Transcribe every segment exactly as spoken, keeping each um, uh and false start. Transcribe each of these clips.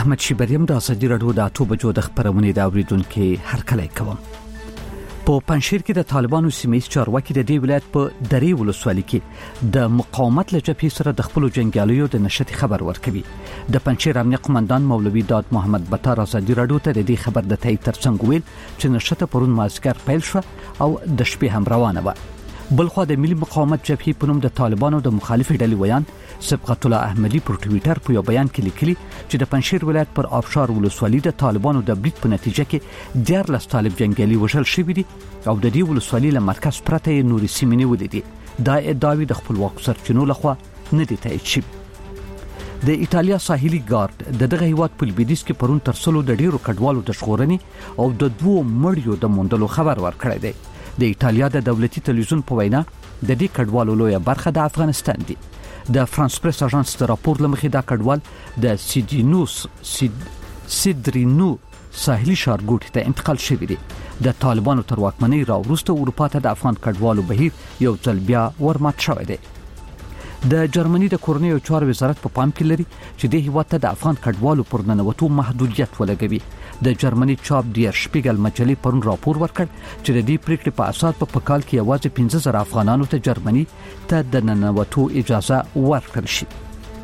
احمد شیبریم د ازادي راډیو د اټو بجو د خبرونې د اوریدونکو هرکلی کوم. په پنځشیر کې د طالبانو سیمې چارواکي د دې ولایت په درې ولسوالۍ کې د مقاومت له جبهې سره د خپل جنگیالیو د نشټ خبر ورکوي. د پنځشیر امنیه قومندان مولوي داد محمد بطار ازادي راډیو ته د دې خبر د تایید ترڅنګ ویل چې نشټ پرون مازیګر پیل شو او د شپې هم روانه و. بلخو د ملي مقاومت جبهې په نوم د طالبانو د مخالفي ډلې ویان سبقت الله احمدي پر ټوئیټر په یو بیان کې لیکلي چې د پنځشیر ولایت پر آبشار ولسوالۍ د طالبانو د بریټ په نتیجه کې دیارلس طالب جنگیالي وژل شوي دي او د دې ولسوالۍ له مرکز پرته یې نورې سیمې نیولې دي. دا ادعاوې د خپلواکو سرچینو لخوا نه دي تایید شوي. د ایتالیا ساحلي ګارد د دغه هیواد په لویدیځ کې پرون تر څلو د ډیرو کډوالو د ژغورنې او د دوو مړیو د موندلو خبر ورکړی دی. د ایتالیا د دولتي تلویزیون په وینا د دې کډوالو لویه برخه د افغانستان دي. د فرانس پریس اژانس د راپور لمخې دا کډوال د سیدینوس سید سیدرینو ساحلي ښارګوټي ته انتقال شوی دی. د طالبانو تر واکمنۍ راوروسته اروپا ته د افغان کډوالو بهیر یو ځل بیا ورمات شوی دی. د جرمني د کورنیو چارو وزارت په پام کې لري چې د هیواد ته د افغان کډوالو پر ننوتو محدودیت ولګوي. د جرمني چاپ ډیر شپیګل مجلې پرون راپور ورکړ چې د دې پریکړې په اساس په پکال کې یوازې پنځه زره افغانانو ته جرمني ته د ننوتو اجازه ورکړل شي.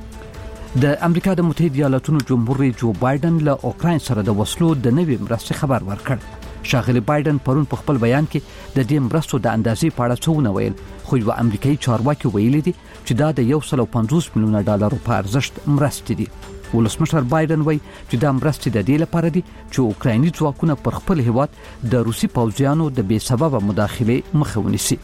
د امریکا د متحده ایالاتونو جمهور رئیس جو بایدن له اوکراین سره د وسلو د نوي مرستې خبر ورکړ. شاغلی بایدن پرون په خپل بیان کې د دې مرستو د اندازې په اړه څه ونه ویل، خو یو امریکایي چارواکي ویلي دي چې دا د یو سل او پنځوس میلیونه ډالرو په ارزښت مرستې دي. ولسمشر بایدن وایي چې دا مرستې د دې لپاره دي چې اوکرایني ځواکونه پر خپل هیواد د روسي پوځیانو د بې سببه مداخله مخه ونیسي.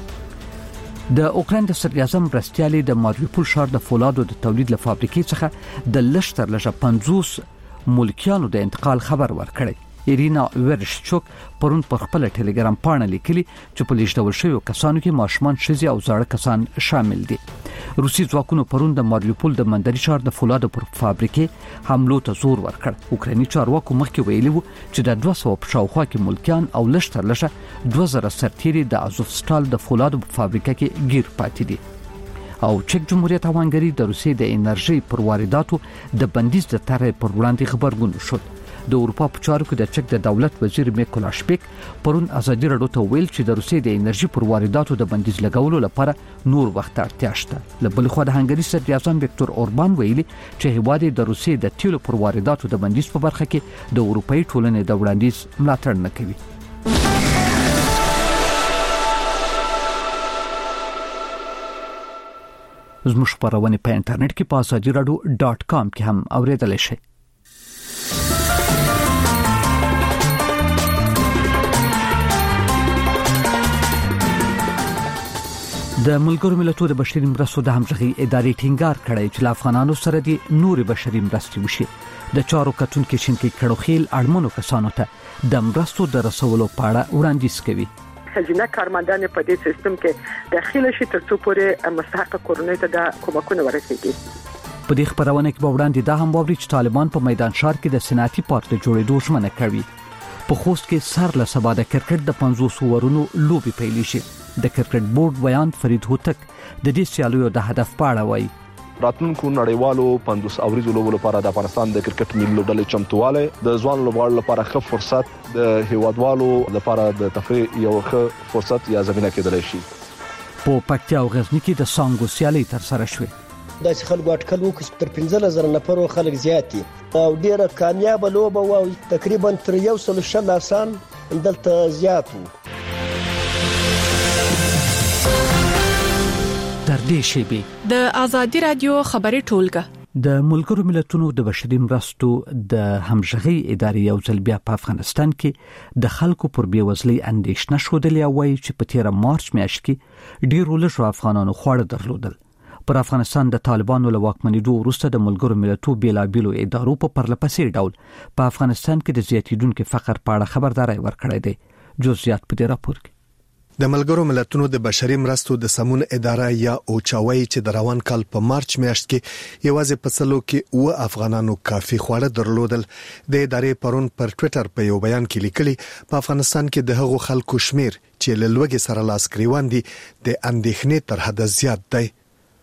د اوکراین د صدراعظم مرستیالي د ماریوپول ښار د فولادو د تولید له فابریکې څخه د لشتر لږه پنځوس ملکیانو د انتقال خبر ورکړی. ایرینا ورشچوک پرون پر خپل ټلګرام پاڼه لیکلي چې په لیږدول شویو کسانو کې ماشومان، ښځې او زاړه کسان شامل دي. روسي ځواکونو پرون د ماریوپول د مندري ښار د فولادو پر فابریکې حملو ته زور ورکړ. اوکرایني چارواکو مخکې ویلي وو چې د دوه سوه په شاوخوا کې ملکیان او لشتر لږه دوه زره سرتیري د ازوفستال د فولادو په فابریکه کې گیر پاتې دي. او چک جمهوریت هوانګری د روسیې د انرژي پر وارداتو د بندیز د طرحې پر وړاندې خبرګون شو. د اروپا په چارو کې د چک د دولت وزیر میکولا شپیک پرون ازادي راډیو ته ویل چې د روسیې د انرژي پر وارداتو د بندیز لګولو لپاره نور وخت اړتیا شته. له بل خوا د هنګري صدراعظم وکتور اوربان ویلي چې هیواد د روسیې د تیلو پر وارداتو د بندیز په برخه کې د اروپאי ټولنې د وړاندیز ملاتړ نه کوي. زموږ خبرونه په انټرنیټ کې په ازادي راډیو ډاټ کام کې هم اوریدلای شئ. د ملګرو ملتونو د بشري مرستو د همغږي ادارې ټینګار کړی چې افغانانو سره د نوري بشري مرستې وشي. د چارو کتونکو شینکي کړوخیل اړمنو کسانو ته د مرستو د رسولو په اړه وړاندیز کوي. خزینه کارمندان په دې سیستم کې داخله شي تر څو پورې مستحق کورنۍ ته د کومکونه ورسیږي. په دې خبرونه کې به وړاندې دا هم ووري چې طالبان په میدان ښار کې د صنعتي پارک د جوړېدو ژمنه کوي. په خوست کې سر له سبا د کرکټ د پنځوس اورونو لوبي پیل شي. د کرکټ بورډ بیان فرید هوتک د دې سیالیو د هدف په اړه وایي. راتلونکو نړیوالو پنځوس اوریزو لوبو لپاره د افغانستان د کرکټ ملي لوبډلې چمتواله د ځوان لوبغاړو لپاره ښه فرصت، د هیوادوالو لپاره د تفریح یو ښه فرصت یا زمينه کېدلی شي. په پکتیا او غزنی کې د سانګو سیالي تر سره شوه. د خلکو اټکل وکړ تر پنځه زره نفر خلک زیات دي او ډیره کامیاب لوبه و، تقریبا تر یو سل شل آسان دلته زیات وو. تر دې شی د ازادي رادیو خبري ټولګه د ملګرو ملتونو د بشري مرستو د همغږي ادارې یو ځل بیا په افغانستان کې د خلکو پر بیوزلۍ اندېښنه شودلې او وایي چې په تیر مارچ میاشت کې ډیرو لږو افغانانو خواړه درلودل. پر افغانستان د طالبانو له واکمنېدو وروسته د ملګرو ملتونو بیلابیلو ادارو په پرلپسې ډول په افغانستان کې د زیاتیدونکو فقر په اړه خبرداري ورکړې ده. جزئیات په دې راپور کې. د ملګرو ملتونو د بشري مرستو د سمون اداره یا اوچاوي چې د روان کال په مارچ میاشت کې یوازې په څلو کې و افغانانو کافي خواړه درلودل. د ادارې پرون پر ټوئیټر په یو بیان کې لیکلي په افغانستان کې د هغو خلکو شمیر چې له لوږې سره لاس ګریوان دي د اندېښنې تر حد زیات دی.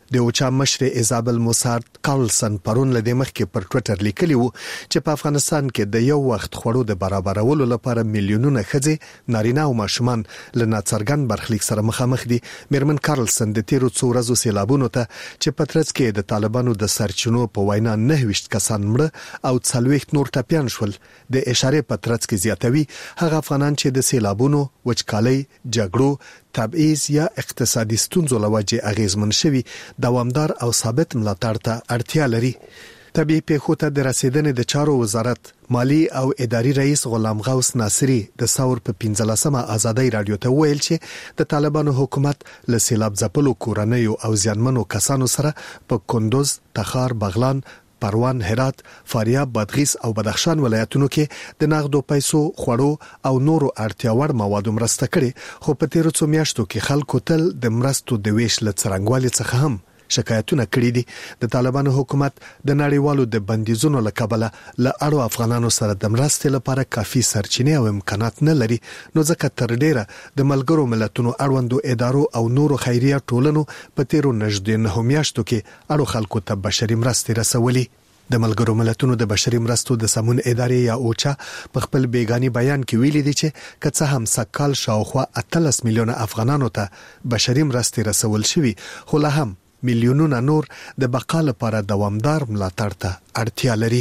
د اوچا مشر ایزابل موسارد کارلسن پرون له مخ کې پر ټوئیټر لیکلی وو چې په افغانستان کې د یو وخت خوړو د برابرولو لپاره میلیونونه ښځې نارینه او ماشومان له ناڅرګند برخلیک سره مخامخ دي. میرمن کارلسن د تیرو څو ورځو سیلابونو ته چې پترڅ کې د طالبانو د سرچینو په وینا نه وشت کسان مړه او څلويخت نور ټپيان شول د اشاره پترڅ کې زیاتوي هغه افغانان چې د سیلابونو وچکالۍ جګړو تبعیض یا اقتصادي ستونزو لوجه اغیزمن شوي دوامدار او ثابت ملاتړ ته اړتیا لري. طبيعي پیښو ته د رسیدنې د چارو وزارت مالی او اداري رئیس غلام غوث ناصری د ثور په پنځلسمه آزادۍ رادیو ته ویل چې د طالبانو حکومت له سیلاب ځپلو کورنیو او ځانمنو کسانو سره په کندوز، تخار، بغلان، پروان، هرات، فاریاب، بادغیس او بدخشان ولایتونو کې د نغدو پیسو، خوړو او نورو اړتیا وړ موادو مرسته کړي، خو په تیرو څو میاشتو کې خلکو تل د مرستو د ویش له څرنګوالي څخه هم شکایتونه کړي دي. د طالبانو حکومت د نړیوالو د بندیزونو له کبله له اړو افغانانو سره د مرستې لپاره کافي سرچینې او امکانات نه لري، نو ځکه تر ډیره د ملګرو ملتونو اړوندو ادارو او نورو خیریه ټولنو په تیرو نږدې نه میاشتو کې اړو خلکو ته بشري مرستې رسولي. د ملګرو ملتونو د بشري مرستو د سمون ادارې یا اوچا په خپل بیگانی بیان کې ویلي دي چې کڅه هم سکهال شاوخوا اتلس میلیونه افغانانو ته بشري مرستې رسول شوي، خو له هم میلیونونه نور د بقا لپاره دوامدار ملاتړ ته اړتیا لري.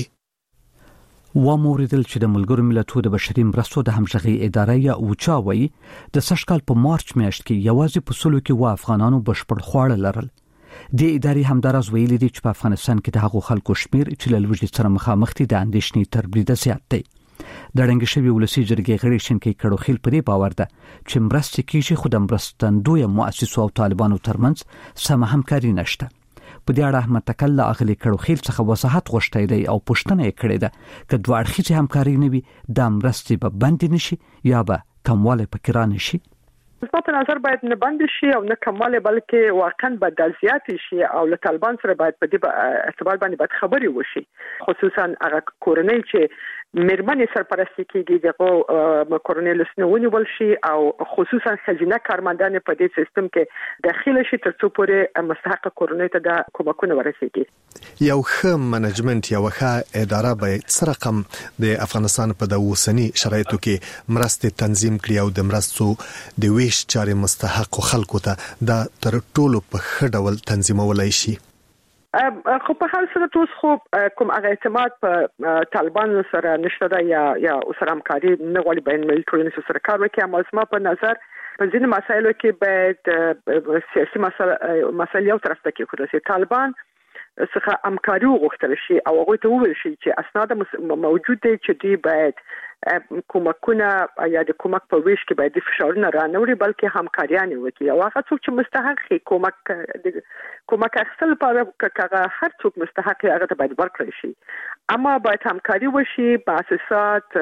و موریدل چې د ملګرو ملتونو د بشري مرستو د همغږي ادارې یا اوچا وایي د سشکال په مارچ میاشت کې یوازې په سلو کې و افغانانو بشپړ خواړه لرل. د ادارې همدارز ویلي دي چې په افغانستان کې د هغو خلکو شمیر چې له لوږې سره مخامخ دي د اندېښنې تر بریده زیات دی. د رنګ شوی ولسی جرګې غړي شینکې کړو خیل پرې باور ده چې مرستې کیږي، خو د مرستندوی مؤسسو او طالبانو ترمنځ سم همکاري نشته. په دې اړه احمد تکل اغلی کړو خیل څخه وضاحت غوښتي دی او پوښتنه یې کړې ده چې دوه اړخیزه همکاري نه وي د مرستې به بند نشي یا به کمواله پکې را نشي. په نظر باید نه بند شي او نه کماله، بلکې واقعا به د زیات شي او له طالبان سره باید په دې اعتبار باندې باید خبري وشي، خصوصا هغه کورنۍ چې میرمنې سرپرستی کېږي دغه کورنۍ لسنونی ول شي او خصوصا خزینه کارمندان په دې سیستم کې داخله شي تر څو پورې مستحق کورنۍ ته د کومکونه ورسیږي. یو ښه منیجمنت یو ښه اداره به څه رقم د افغانستان په د اوسنی شرایطو کې مرستې تنظیم کړي او د مرستو د ویش چارې مستحق خلکو ته د تر ټولو په ښه ډول تنظیمولای شي. خو په حال سره توس خو کوم هغه اعتماد په طالبانو سره نشته دا یا یا سره همکاري نه غواړي بین ملي ټولنې سره کار وکړي. اما زما په نظر په ځینې مسایلو کې باید سیاسي مسایل یو طرف ته کېښودل شي، طالبان څخه همکاري وغوښتل شي او هغوی ته وویل شي چې اسناد موجود دي چې دوی باید کومکونه یا د کومک په ویش کې باید فشارونه رانهوري، بلکې همکاریان وکړي او هغه څوک چې مستحق شي کومک کومک اخیستل لپاره هغه هر څوک مستحق هغه ته باید ورکړل شي. اما باید همکاري وشي، مؤسسات،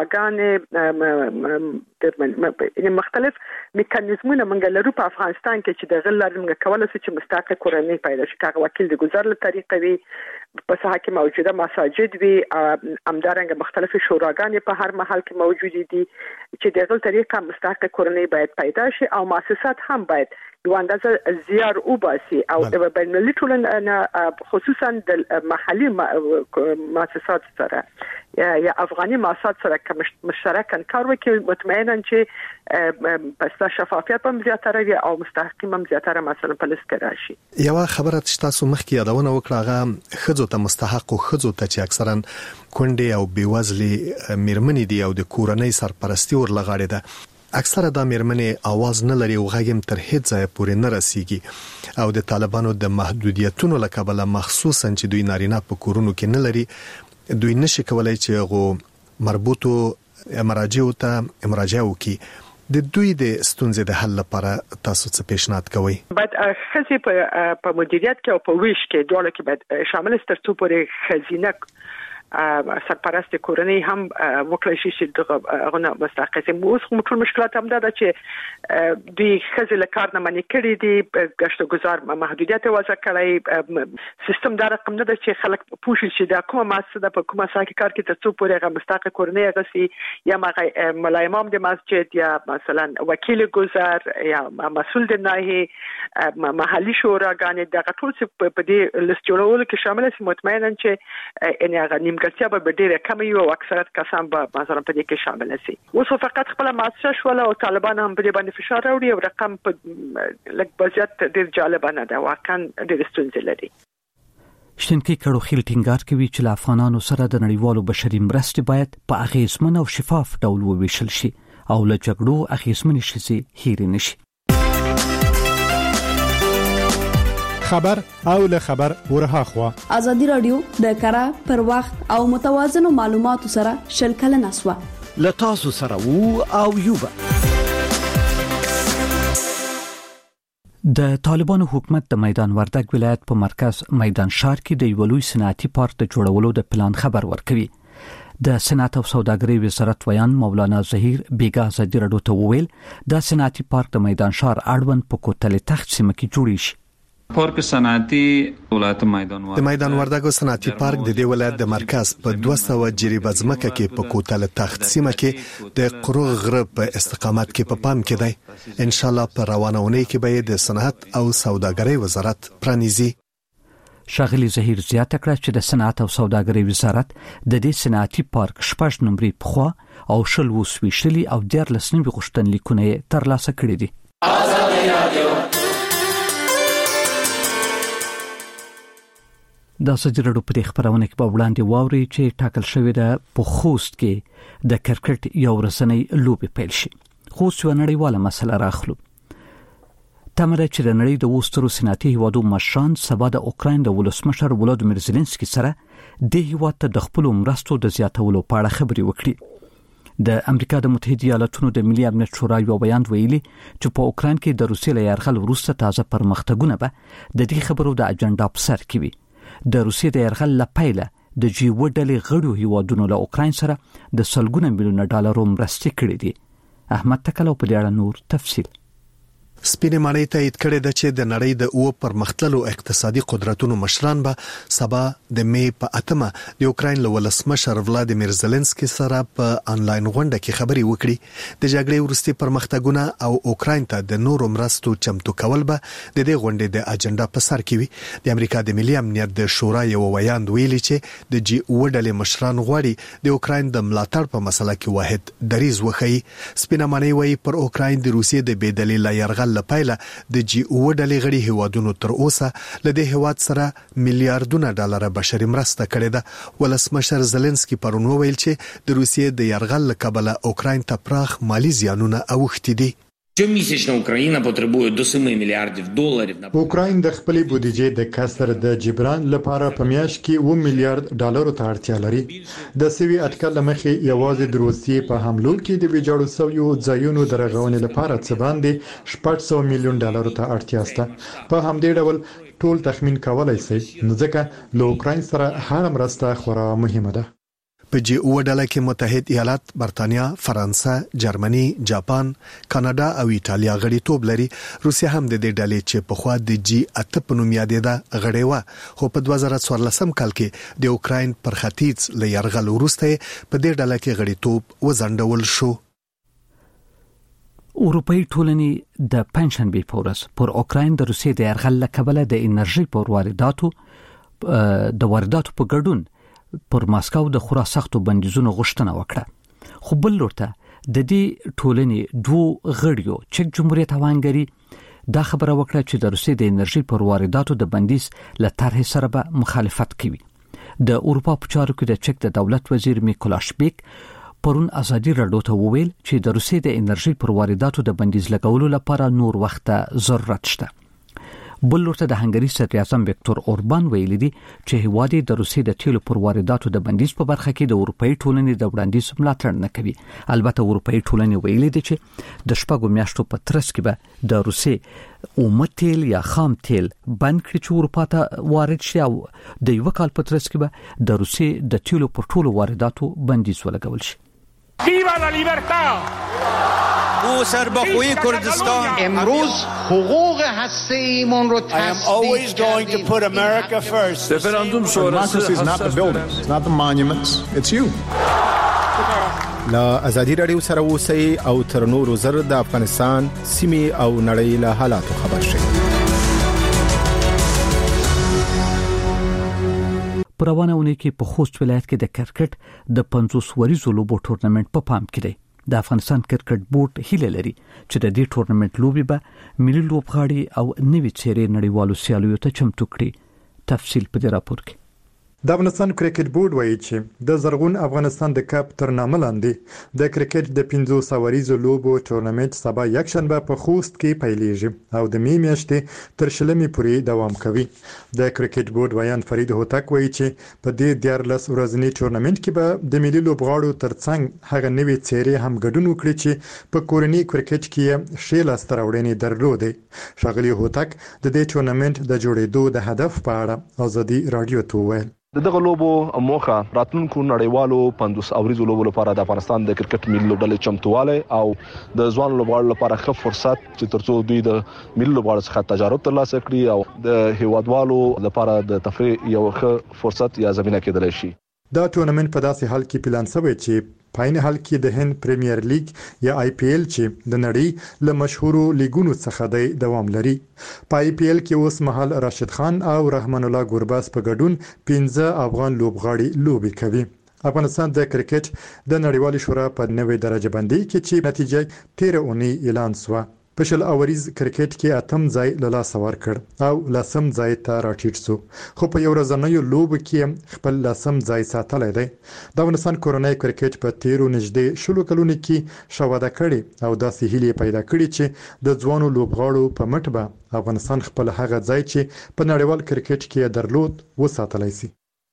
شوراګانې، د مختلف میکانیزمونه موږ لرو په افغانستان کې چې د غل لري موږ کولای شو چې مستحق کورنۍ پیدا شي. هغه وکیل د گزار له طریقې وي، په ساحه کې موجوده مساجد وي، همدارنګه مختلف شوراګانې په هر محل کې موجود دي چې د غل طریقه مستحق کورنۍ باید پیدا شي او مؤسسات هم باید یو اندازه زیار وباسي او د بین المللي ټولنې خصوصا د محلي مؤسسات سره یا افغاني مؤسسات سره مشترکاً کار وکړي، مطمئنا چې پس شفافیت هم زیاتره وي او مستحقین هم زیاتره مثلا په لیست کې راشي. یو خبره چې تاسو مخکې یادونه وکړه هغه خځو ته مستحق او خځو ته چې اکثرا کونډې او بیوزلې میرمنې دي او د کورنۍ سرپرستی ورلغاړي ده، اکثره د میرمنې आवाज نه لري او غږم تر هیڅ ځای پورې نه رسیږي او د طالبانو د محدودیتونو لکبله مخصوصا چې دوی نارینه په کورونو کې نه لري، دوی نشي کولای چې غو مربوطو مراجعو ته مراجعه وکړي. د دوی د ستونزې د حل لپاره تاسو څه پیشنهاد کوئ؟ باید خزي په مدیریت کې او په ویش کې دواړو کې باید شامل ستر څو پورې خزینه سرپرست کورنۍ هم وکړي شي چې دغه غونه مستحقین اوس کوم ټول مشکلات هم ده چې دوی خزل کار نه منې کړي دي گشت گزار محدودیت وضع کړی سیستم دا رقم نه ده چې خلک پوښي چې دا کومه مؤسسه په کومه ساحه کې کار کوي ترڅو پورې هغه مستحق کورنۍ غسي یا ملا امام د مسجد یا مثلا وکیل گزار یا مسؤل د ناحیه محلي شوراګانې دغه ټول څه په دې لیست جوړولو کې شامل دي مطمئنا چې ان هغه نیمګړتیا به ډېره کم وي او اکثریت کسان به مثلا په دې کې شامل شي. اوس فقط خپل مؤسسه شول او طالبان هم په دې باندې فشار راوړي او رقم په لږ بزیات ډېر جالب نه ده واقعا ډېر ستونزې لري. شتنکی کړو خیل ټینګار کوي چې افغانانو سره د نړیوالو بشري مرستې باید په اغیزمن او شفاف ډول وویشل شي او له جګړو اغیزمن شي هیر نشي. خبر او له خبر ورها خوا ازادي رادیو د کارا پر وخت او متوازن معلوماتو سره شلکل نسوه له تاسو سره وو او یوبا. د طالبانو حکومت د میدان وردګ ولایت په مرکز میدان شهر کې د یو لوی صنعتي پارک د جوړولو د پلان خبر ورکوي. د صنعت او سوداګرۍ وزارت ویان مولانا زهیر بیګا ازادي رادیو ته وویل د صنعتي پارک د میدان شهر اړوند په کوتل تخت سیمه کې جوړ شي. پارک صنعتي ولایت میدان وردګ د میدان وردګ صنعتي پارک د دې ولایت د مرکز په دوه سوه جریبه ځمکه کې په کوتل تخت سیمه کې د قروغ غره په استقامت کې په پام کې دی. ان شاء الله په روانونه کې به د صنعت او سوداګرۍ وزارت پرانیزي. شاغلی زهیر زیاته کړه چې د صنعت او سوداګرۍ وزارت د دې صنعتي پارک شپږ نمبرې پخوا او شل وسويشلي او ډیر لسنوي غوښتنلیکونه ترلاسه کړي دي. ازادي رادیو د ازادي رادیو په خبرونه کې په وړاندې واوري چې ټاکل شوې ده په خوست کې د کرکټ یو ورځنی لوبي پیل شي. خوست یو نړیواله مسله راخلو. تمره چې د نړۍ د وسترو صنعتي هیوادو مشران سبا د اوکراین د ولسمشر ولادیمیر زيلنسکي سره د هیواد ته د خپل مرستو د زیاتولو په اړه خبرې وکړي. د امریکا د متحده ایالاتونو د ملي امنیت شورا یو بیان ویلي چې په اوکراین کې د روسیې له یرغل وروسته تازه پرمختګونه به د دې خبرو د اجنډا په سر کې وي. د روسیې د یرغل لپاره د جی و ډلې غړو هیوادونو له اوکراین سره د سلګونه میلیونه ډالرو مرستې کړې دي. احمد تکلو په اړه نور تفصیل. سپینې ماڼۍ تایید کړې ده چې د نړۍ د او پرمختللو اقتصادي قدرتونو مشران به سبا د می په اتمه د اوکراین له ولسمشر ولادیمیر زيلنسکي سره په انلاین غونډه کې خبرې وکړي. د جګړې وروستي پرمختګونه او اوکراین ته د نورو مرستو چمتو کول به د دې غونډې د اجنډا په سر کې وي. د امریکا د ملي امنیت د شورا یو ویان ویلي چې د جی او ډلې مشران غواړي د اوکراین د ملاتړ په مسله کې واحد دریځ وښيي. سپینې ماڼۍ وايي پر اوکراین د روسیې د بېدلیله یرغل لپاره د جی او ډلې غړي هیوادونو تر اوسه لدې هیواد سره میلیارډونه ډالر بشري مرسته کړې ده. ولسمشر زيلنسکي پرون ویل چې د روسیې د یرغل لکبله اوکراین ته پراخ مالی زیانونه اوښتي دي. Щомісячно Україна потребує до семи мільярдів доларів на اوکراین د خپلې بودیجې د کسر د جبران لپاره په میاشت کې اوه میلیارډ ډالرو ته اړتیا لري. د سوي اټکل مخې یوازې د روسیې په حملو کې د ویجاړو سویو ځایونو د رغونې لپاره څه باندې شپږ سوه میلیون ډالرو ته اړتیا شته. په همدې ډول ټول تخمین کولای شي نو ځکه له اوکراین سره هر مرسته خورا مهمه ده. په جی او ډله کې متحد ایالات، برتانیا، فرانسه، جرمني، جاپان، کاناډا او ایتالیا غړیتوب لري. روسیا هم د دې ډلې چې په خوا د جی اته په نوم یادېده غړې و، خو په دوه زره څوارلسم کال کې د اوکراین پر ختیځ له یرغل وروسته په دې ډله کې غړیتوب وځنډول شو. اروپאי ټولنې د پنځشنبه په ورځ پر اوکراین د روسیې د یرغل لکبله د انرژي پر وارداتو د وارداتو په ګډون پر ماسکو د خورا سختو بندیزونو غوښتنه وکړه. خو بل لورته د دې ټولنې دوه غړیو چک جمهوریت او هنګری دا خبره وکړه چې د روسیې د انرژي پر وارداتو د بندیز له طرح سره به مخالفت کوي. د اروپا په چارو کې د چک د دولت وزیر میکولاش بیک پرون ازادي رادیو ته وویل چې د روسیې د انرژي پر وارداتو د بندیز لګولو لپاره نور وخت ضرورت شته. بل ورته د هنګري صدر اعظم وکټور اوربان ویلي دي چې هیواد د روسي د تیلو پر وارداتو د بندیز په برخه کې د اروپאי ټولنې د وړاندیز ملاتړ نه کوي. البته اروپאי ټولنې ویلي دي چې د شپږو میاشتو په ترڅ کې به د روسي اومه تیل یا خام تیل بند کړي چې اروپا ته وارد شي او د یو کال په ترڅ کې به د روسي د تیلو پر ټولو وارداتو بندیز ولګول شي. ویوا لا لیبرتا او سربخوی کردستان امروز حقوق هسته‌ایمون رو تثبیت کردیم. رفراندوم شورای is not the buildings, it's not the monuments, it's you. لا ازادي رادیو سره اوسئ او تر نورو زر د افغانستان سیمې او نړۍ له حالاتو خبر شئ. په روانه اونۍ کې په خوست ولایت کې د کرکټ د پنځوس وریزو لوبو ټورنمنت په پام کې دی. د افغانستان کرکټ بورډ هیله لري چې د دې ټورنمنت لوبي به ملي لوبغاړي او نوي څېرې نړیوالو سیالیو ته چمتو کړي. تفصیل په دې راپور کې. د افغانستان کرکټ بورډ وایي چې د زرغون افغانستان د کپ تر نامه لاندې د کرکټ د پنځوس وریزو لوبو ټورنمنت سبا یک شنبه په خوست کې پیلېږي او د می میاشتې تر شلمې پورې دوام کوي. د کرکټ بورډ ویان فرید هوتک وایي چې په دې دیارلس ورځني ټورنمنت کې به د ملي لوبغاړو ترڅنګ هغه نوي څېرې هم ګډون وکړي چې په کورني کرکټ کې ښې لاسته راوړنې درلودې. ښاغلي هوتک د دې ټورنمنت د جوړېدو د هدف په اړه ازادي رادیو ته وویل. د دغه لوبو موخه راتلونکو نړیوالو پنځوس اوریزو لوبو لپاره د افغانستان د کرکټ ملي لوبډلې چمتواله او د ځوان لوبغاړو لپاره ښه فرصت چې ترڅو دوی د ملي لوبغاړو څخه تجارب ترلاسه کړي او د هیوادوالو لپاره د تفریح یو ښه فرصت یا زمينه کېدلی شي. دا ټورنمنت په داسې حال کې پلان شوی چې پاین حال کې د هند پریمیر لیګ یا آی پی ایل چې د نړۍ له مشهورو لیګونو څخه دی دوام لري. په آی پی ایل کې اوس مهال راشد خان او رحمان الله ګورباز په ګډون پنځه افغان لوبغاړي لوبي کوي. افغانستان د کرکټ د نړیوالې شورا په نوې درجه بندي کې چې نتیجه تیر اونۍ اعلان شوه په شل اوریز کرکټ کې اتم ځای له لاسه ورکړ او لسم ځای ته راټیټ شو، خو په یو ورځنیو لوبو کې خپل لسم ځای ساتلی دی. د افغانستان کورنۍ کرکټ په تیرو نږدې شلو کلونو کې شواده کړي او داسې هیلې پیدا کړي چې د ځوانو لوبغاړو په مټ به افغانستان خپل هغه ځای چې په نړیوال کرکټ کې درلود وساتلی شي.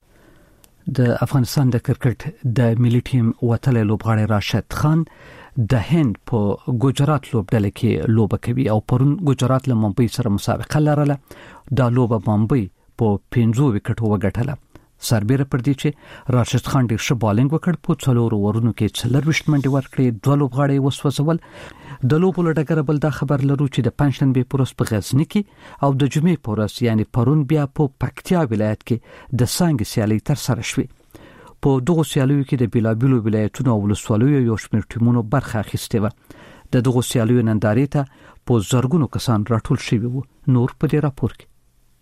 د افغانستان د کرکټ د ملي ټیم وتلی لوبغاړی راشد خان د هند په ګجرات لوبډله کې لوبه کوي او پرون ګجرات له ممبئی سره مسابقه لرله. دا لوبه ممبئی په پنځو وکټو وګټله. سربېره پر دې چې راشد خان ډېر ښه بالینګ وکړ، په څلورو ورونو کې څلرویشت منډې ورکړې، دوه لوبغاړي وسوځول. د لوبو له ډګره بل دا خبر لرو چې د پنجشنبې په ورځ په غزني کې او د جمعې په ورځ یعنی پرون بیا په پکتیا ولایت کې د څانګې سیالۍ ترسره شوې. په دغو سیالیو کې د بیلابیلو ولایتونو او ولسوالیو یو شمېر ټیمونو برخه اخیستې وه. د دغو سیالیو نندارې ته په زرګونو کسان راټول شوي وو. نور په دې راپور کې.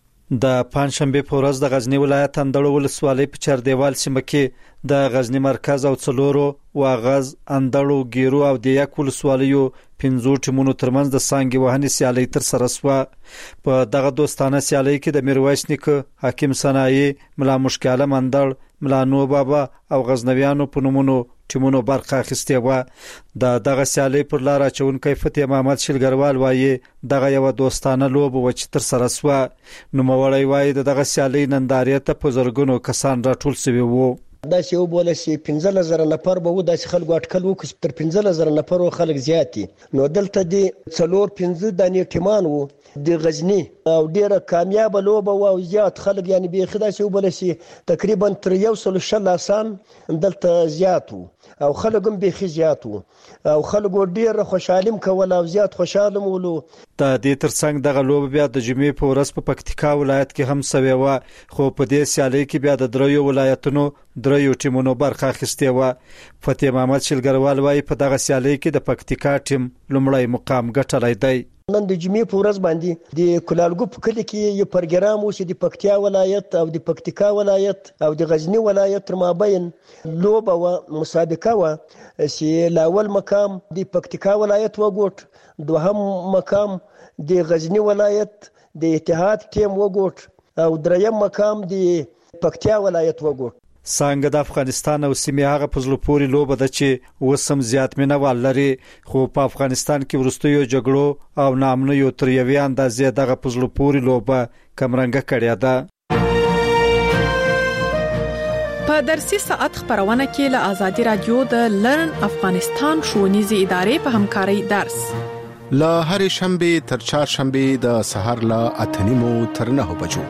د پنجشنبې په ورځ د غزنی ولایت اندړو ولسوالۍ په چاردیوال سیمه کې د غزنی مرکز او څلورو واغز اندړو ګیرو او د یک ولسوالیو پنځو ټیمونو ترمنځ د سانګي وهنې سیالۍ ترسره شوه. په دغه دوستانه سیالۍ کې د میرویس نیکه، حکیم صنایي، ملا مشکل عالم اندړ، ملا نو بابا او غزنویانو په نومونو ټیمونو برخه اخیستې وه. د دغه سیالۍ پر لار اچونکی فتح محمد شلګروال وایي دغه یو دوستانه لوبه و چې ترسره شوه. نوموړی وایي دغه سیالۍ نندارې ته په زرګونو کسان راټول شوي وو. دا چې یو بوله چې پنځه زره نفر به وو، داسې خلکو اټکل وکړو تر پنځه زره نفر خلک زیات دي. نو دلته د څلور پنځه دانې ټیمان وو د غزنی او ډیره کامیاب لوبه و او زیات خلک یعنی به خدای چې وبله چې تقریبا تر یو سل شل آسان دلته زیات وو او خلک هم به زیات وو او خلک ډیره خوشحالم کول او زیات خوشاله مولو. د دې ترڅنګ دغه لوبه بیا د جمعې په ورځ په پکتیکا ولایت کې هم سوي و، خو په دې سیالۍ کې بیا د دریو ولایتونو دریو ټیمونو برخه اخیستې و. فتح محمد شلګروال وایي په دغه سیالۍ کې د پکتیکا ټیم لومړی مقام ګټلی دی. نن د جمعې په ورځ باندې د کلالګو په کلی کې یو پروګرام و چې د پکتیا ولایت او د پکتیکا ولایت او د غزنی ولایت تر مابین لوبه و مسابقه و چې لاول مقام د پکتیکا ولایت وګوت، دوهم مقام د غزنی ولایت د اتحاد ټیم وګوت او دریم مقام د پکتیا ولایت وګوت. څنګه د افغانستان او سیمې هغه پزلو پوري لوبه ده چې وسم زیات مینوال لري خو په افغانستان کې ورستیو جګړو او نامنیو تر یوې اندازې دغه پزلو پوري لوبه کمرنګه کړې ده. په درسي ساعت خبرونه کې له آزادي رادیو د لرن افغانستان ښوونیزې ادارې په همکارۍ درس له هر شنبه تر چهارشنبه د سحر له اتنیمو تر نه بجو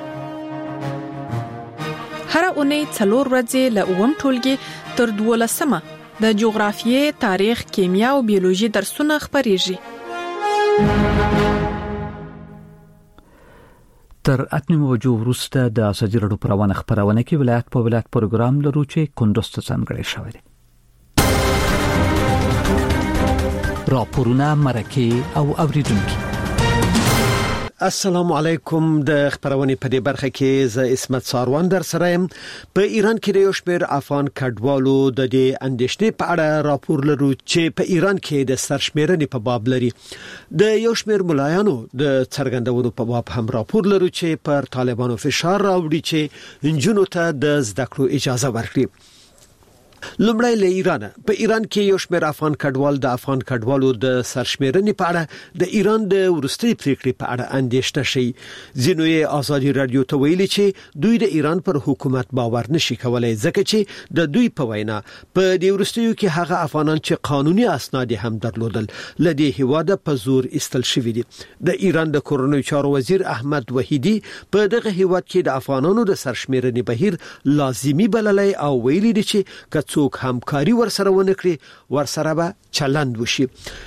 هر اونۍ څلور ورځې له اووم ټولګي تر دولسمه د جغرافیې، تاریخ، کیمیا او بیولوژي درسونه خبريږي. تر اتنیمو بجو وروسته د آزادي رادیو پروانه خبرونه کې ولایت په ولایت پروګرام لرو چې کندوز ته ځانګړی شوی دی. راپورونه، مرکه او اوریدونکو. السلام علیکم. د خبرونې په دې برخه کې ز اسمت ساروان در سره يم. په ایران کې د یو شمېر افغان کډوالو د دې اندېښنې په اړه راپور لرو چې په ایران کې د سرشمېرنې په باب لري. د یو شمېر ملایانو د څرګندونو په باب هم راپور لرو چې پر طالبانو فشار راوړي چې انجونو ته د زده کړو اجازه ورکړي. لومړی له ایران. په ایران کې یو شمېر افغان کډوال د افغان کډوالو د سرشمېرنې په اړه د ایران د ورستۍ پریکړې په اړه اندېښنه شي. ځینو یې آزادي رادیو ته ویلي چې دوی د ایران پر حکومت باور نشي کولای ځکه چې د دوی په وینا په دې ورستیو کې هغه افغانان چې قانوني اسناد هم درلودل لدې هواده په زور استل شوی دي. د ایران د کورنیو چارو وزیر احمد وحیدی په دغه هواد کې د افغانانو د سرشمېرنې بهیر لازمی بللی او ویلي دي چې څوک همکاري ورسره ونکړي ورسره به چلند وشي.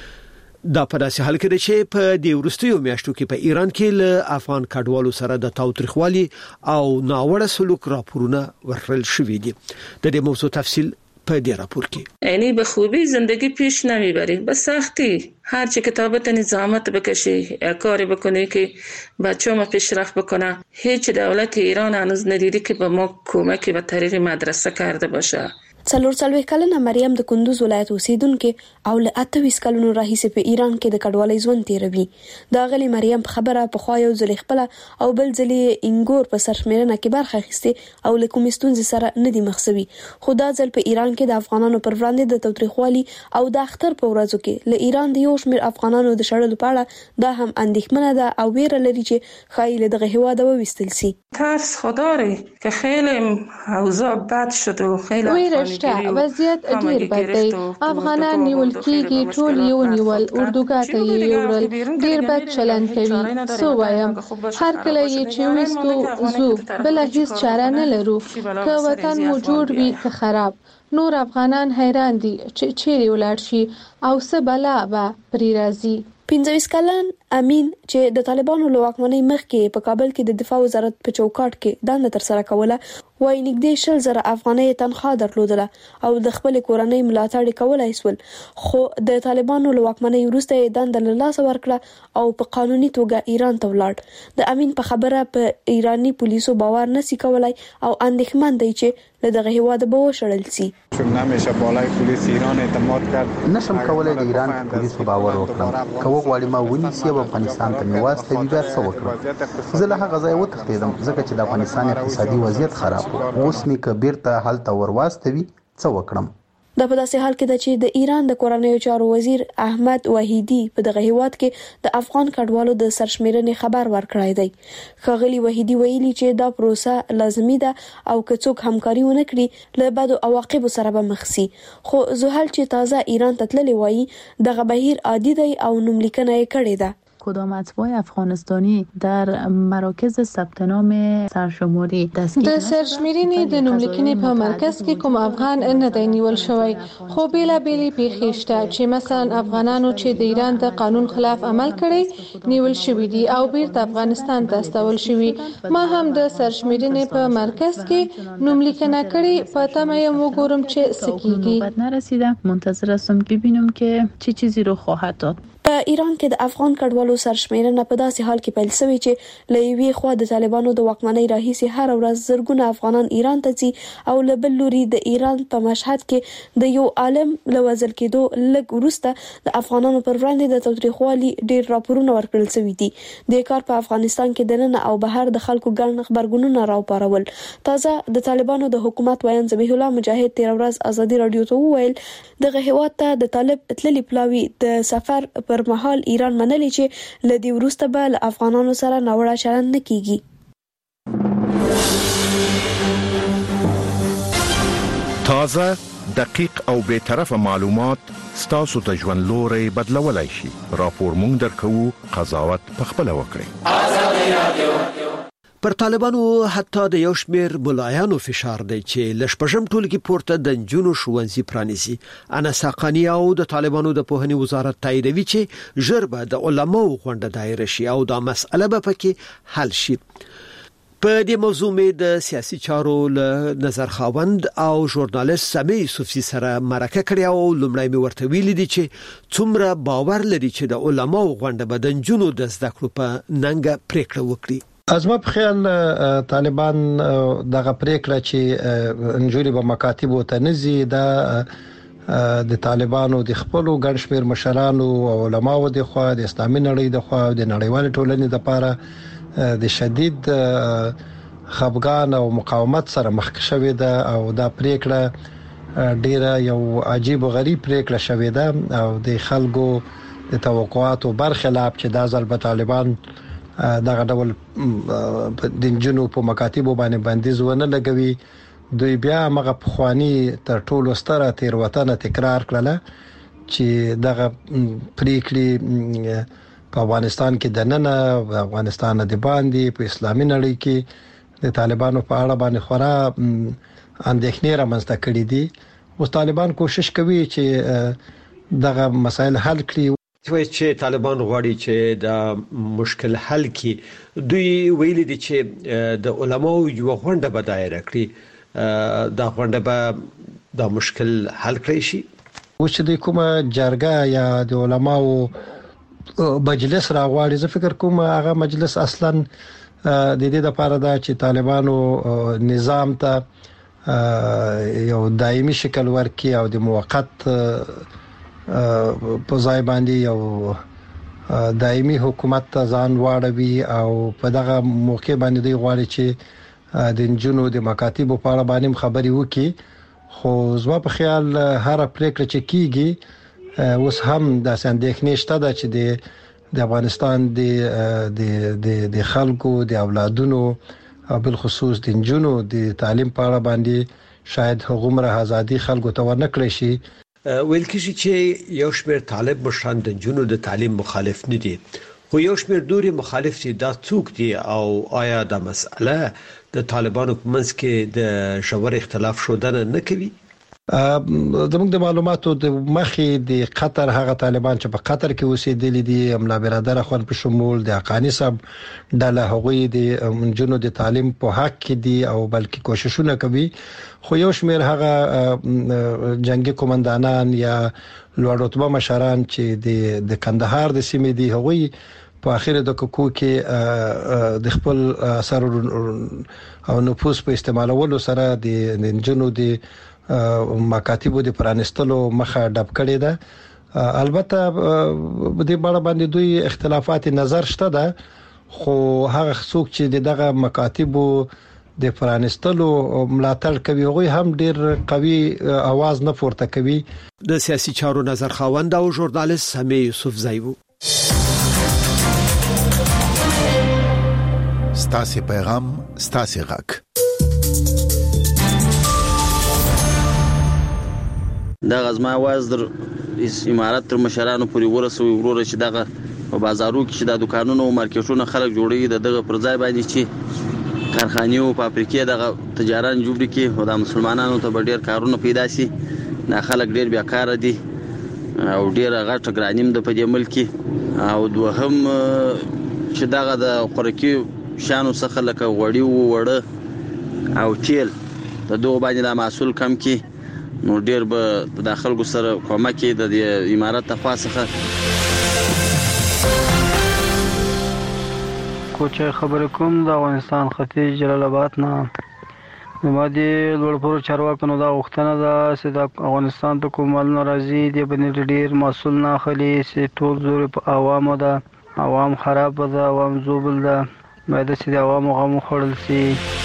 دا په داسې حال کې چې په دې ورستیو میاشتو کې په ایران کې له افغان کډوالو سره د تاوتریخوالي او ناوړه سلوک راپورونه ورکړل شوې دي. د دې موضوع تفصیل په دې راپور کې. یعنی به خوبی زندگی پیش نمیبری، به سختی هر چه کتابت نظامت بکشی یا کاری بکنی که بچه ما پیشرفت بکنه. هیچ دولت ایران هنوز ندیدی که به ما کمکی به طریق مدرسه کرده باشه. څلور څلوي کلنه مریم د کندوز ولایت اوسیدونکو او له اتهویس کلونو راهیسې په ایران کې د کډوالۍ ژوند تیروي. دا غلي مریم په خبره په خوا یو ځل خپل او بل ځل انګور په سرشمېرنه کې برخه اخیسته او له کوم ستونزې سره نه دی مخسوي. خو دا ځل په ایران کې د افغانانو پر وړاندې د تاوتریخوالي او د اختر په ورځو کې له ایران د یو شمېر افغانانو د شړلو په اړه دا هم اندېښمنه ده او ویره لري چې خایي له دغه هواده وویستل شي. ترس خداره که خیلی اوضاع بد شد و خیلی وضعیت ډیر بد دی. افغانان نیول کیږي، ټول یو نیول، اردوګاه ته یې یوړل، ډیر بد چلند کوي. سو وایم هر کله یې چې وستو زو بل هیڅ چاره نه لرو. که وطن مو جوړ وي که خراب. نور افغانان حیران دي چې چیرې ولاړ شي او څه بلا به پرې راځي. پنځه ویشت کلن امین چې د طالبانو له واکمنۍ مخکې په کابل کې د دفاع وزارت په چوکاټ کې دنده تر سره کوله، وایي نږدې شل زره افغانۍ تنخواه درلودله او د خپل کورنۍ ملاتړ کولای شول. خو د طالبانو له واکمنۍ وروسته یې دنده له لاسه ورکړه او په قانوني توګه ایران ته ولاړ. د امین په خبره په ایرانی پولیسو باور نسی کولای او اندېښمن دی چې له دغه هواده به وشړل شي. نمیشه بالای پلیس ایران اعتماد کرد. نشم کولای د ایران په پولیسو باور وکړم. که وغواړي ما ونیسي او افغانستان ته مې واستوي بیا څه وکړم. زه له هغه ځایه وتښتېدم ځکه چې د افغانستان اقتصادي وضعیت خراب و. اوس مې که بیرته هلته ور واستوي څه وکړم. دا په داسې حال کې ده چې د ایران د کورنیو چارو وزیر احمد وحیدی په دغه هیواد کې د افغان کډوالو د سرشمېرنې خبر ورکړی دی. ښاغلي وحیدی ویلي چې دا پروسه لازمي ده او که څوک همکاري ونه کړي له بدو عواقبو سره به مخ شي. خو زحل چې تازه ایران ته تللی وایي دغه بهیر عادي دی او نوملیکنه یې کړې ده. کدام اتباع افغانستانی در مراکز ثبت نام سرشماری دستگیر د سرشمېرنې د نوملیکنې په مرکز کې کوم افغان نه دی نیول شوی. خو بیلا بیلی پیښې شته چې مثلا افغانانو چې د ایران د قانون خلاف عمل کړی نیول شوی دي او بیرته افغانستان ته استول شوی. ما هم د سرشمېرنې په مرکز کې نوملیکنه کړی. په تمه یم وګورم چې څه کیږي. نرسیدم، منتظر هستم ببینم که چه چیزی رو خواهد داد. په ایران کې د افغان کډوالو سرشمېرنه په داسې حال کې پیل شوې چې له یوې خوا د طالبانو د واکمنۍ راهیسې هر ورځ زرګونه افغانان ایران ته ځي او له بل لوري د ایران په مشهد کې د یو عالم له وژل کېدو لږ وروسته د افغانانو پر وړاندې د تاوتریخوالي ډېر راپورونه ورکړل شوي دي. د کار په افغانستان کې دننه او بهر د خلکو ګڼ خبرګونونه راوپارول. تازه د طالبانو د حکومت ویان ذبیح الله مجاهد تیر ورځ ازادي رادیو ته وویل دغه هیواد ته د طالب تللي پلاوي د سفر پر مهال ایران منلي چې لدی وروسته به له افغانانو سره ناوړه چلند نه کیږي. تازه دقیق او به طرفه معلومات ستاسو ته ژوند لوري بدلولای شي. راپور مونږ درکو، قضاوت پخپله وکړئ. ازادي رادیو. پر طالبانو حتی د یو شمېر ملایانو فشار دی چې لشپږم ټولګي پورته د نجونو ښوونځي پرانیزي. انس حقانی او د طالبانو د پوهنې وزارت تاییدوي چې ژر به د علماو غونډه دایر شي او دا مسأله به پکې حل شي. په دې موضوع مې د سیاسي چارو له نظر خاوند او ژورنالیست سمیع یوسفزي سره مرکه کړې او لومړی مې ورته ویلي دي چې څومره باور لري چې د علماو غونډه به د نجونو د زده کړو په ننګه پریکړه وکړي. از ما په خیال طالبان دغه پریکړه چې انجوري به مکاتب ته نزي د د طالبانو د خپل ګڼ شمېر مشرانو او علماو د خوا د اسلامي نړۍ د خوا د نړیوال ټولنې لپاره د شدید خفګان او مقاومت سره مخ شوې ده او دا پریکړه ډیره یو عجیب او غریب پریکړه شوې ده او د خلکو د توقعاتو برخلاف چې دا ځل به طالبان دغه ډول د جنو په مکاتب باندې بندیز ونه لګوي. دوی بیا مغه پخوانی تر ټولو ستره تیروتنه تکرار کړله چې دغه پریکړې په افغانستان کې د نن افغانستان د باندې په اسلامي نړۍ کې د طالبانو په اړه باندې خورا اندېښنې رامنځته کړې دي. اوس طالبان کوشش کوي چې دغه مسایل حل کړي. وایي چې طالبان غواړي چې د مشکل حل کې دوی ویلي دي چې د علماو یو غونډه به دایر کړي، دا غونډه به د مشکل حل کړی شي. و چې د کومه جرګه یا د علماو مجلس راغواړي، زه فکر کوم هغه مجلس اصلا د دې لپاره دا چې طالبانو نظام ته یو دایمي شکل ورکړي او د موقت په ځای باندې یو دایمي حکومت ته ځان واړوي او په دغه موقع باندې دی غواړي چې د جنونو د مکاتب په اړه باندې خبري وکړي. خو زما په خیال هر پریکړه چې کیږي اوس هم د اندېښنې شته ده چې د د افغانستان د د د خلکو د اولادونو او بل خصوص د جنونو د تعلیم په اړه باندې شاید هغومره ازادي خلکو ته ورنکړي شي. ویل کېږي چې یو شمېر طالب مشران د جنونو د تعلیم مخالف نه دي، خو یو شمېر نوري مخالف دي. دا څوک دي او آیا دا مسأله د طالبانو په منځ کې د ژور اختلاف شودنه نه کوي؟ زموږ د معلوماتو د مخې د قطر هغه طالبان چې په قطر کې اوسېدلي دي، املا برادر خپل په شمول د حقانی صاحب ډله هغوی د جنونو د تعلیم په حق کې دي او بلکې کوششونه کوي. خو یو شمېر هغه جنگي قومندانان یا لوړ رتبه مشران چې د د کندهار د سیمې دي، هغوی په اخر د کوکو کې د خپل اثر او نفوذ په استعمالولو سره د جنونو د مکاتبو د پرانستلو مخه ډب کړې ده. البته په دې اړه باندې دوی اختلافات نظر شته ده، خو هغه څوک چې دغه مکاتبو د پرانستلو ملاتړ کوي هغه هم ډیر قوي आवाज نه پورته کوي. د سیاسي چارو نظر خاوند او ژورنالیست سمیع یوسفزي وو. ستاسو پیغام ستاسو غږ. دا غزما आवाज در امارات تر مشرانو پورې ورسوي وروره چې دغه په بازارو کې چې د دکانونو او مارکیټونو خلک جوړي دغه پر ځای باندې چې کارخانې او فابریکې دغه تجاران جوړ کړي او د مسلمانانو ته ډېر کارونه پیدا شي. نه خلک ډېر بیکار دي او ډېر غټ ګرانیم د په دې ملک او دوهم چې دغه د خورکي شانو څخه لکه غوړي او وړه او تیل د دوه باندې د محصول کم کې نو ډیر به د خلکو سره کومه کې د امارات ته خاصه کوچه خبر کوم د افغانستان ختیځ جلال آباد نه. ما دي لوړپوړو چارواکو نو دا غوښتنه ده چې د افغانستان ته کوم مال ناراضي دي باندې ډیر مسول نه خلی چې ټول زور په عوامو ده، عوام خراب ده، عوام زوبل ده، باید چې د عوامو غمو خورل شي.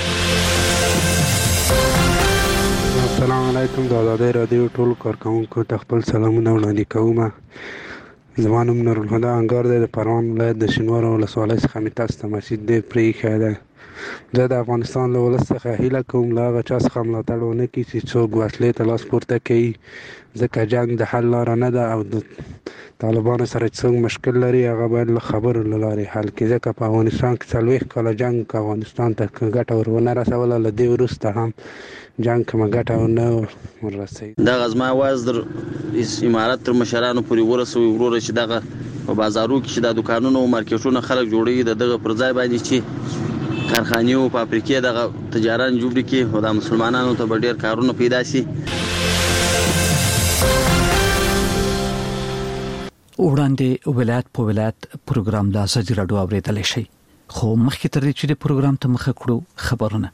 السلام علیکم. د آزادۍ رادیو ټول کارکونکو ته خپل سلامونه وړاندې کوم. زما نوم نورالهدی انګار دی، د پروان ولایت د شینوارو ولسوالۍ څخه مې تاسو ته مسیج دی پرېښی دی. زه د افغانستان له ولس څخه هیله کوم له هغه چا څخه ملاتړ ونه کړي چې څوک وسلې ته لاس پورته کوي، ځکه جنګ د حل لاره نه ده او د طالبانو سره چې څوک مشکل لري هغه باید له خبرو له لارې حل کړي، ځکه په افغانستان کې څلوېښت کاله جنګ که افغانستان ته ګټه ور ونه رسوله، له دې وروسته هم جنګ کومه ګټه ونه ورسوي. دغه زما اواز در امارت تر مشرانو پورې ورسوي وروره چې دغه په بازارو کې چې د دوکانونو او مارکیټونو خلک جوړوي د دغه پر ځای باندې چې کارخانې او فابریکې دغه تجاران جوړ کړي او د مسلمانانو ته به ډېر کارونه پیدا شي. وړاندې ولایت په ولایت پروګرام د ازادي راډیو اوریدل شي، خو مخکې تر دې چې د پروګرام ته مخه کړو خبرونه.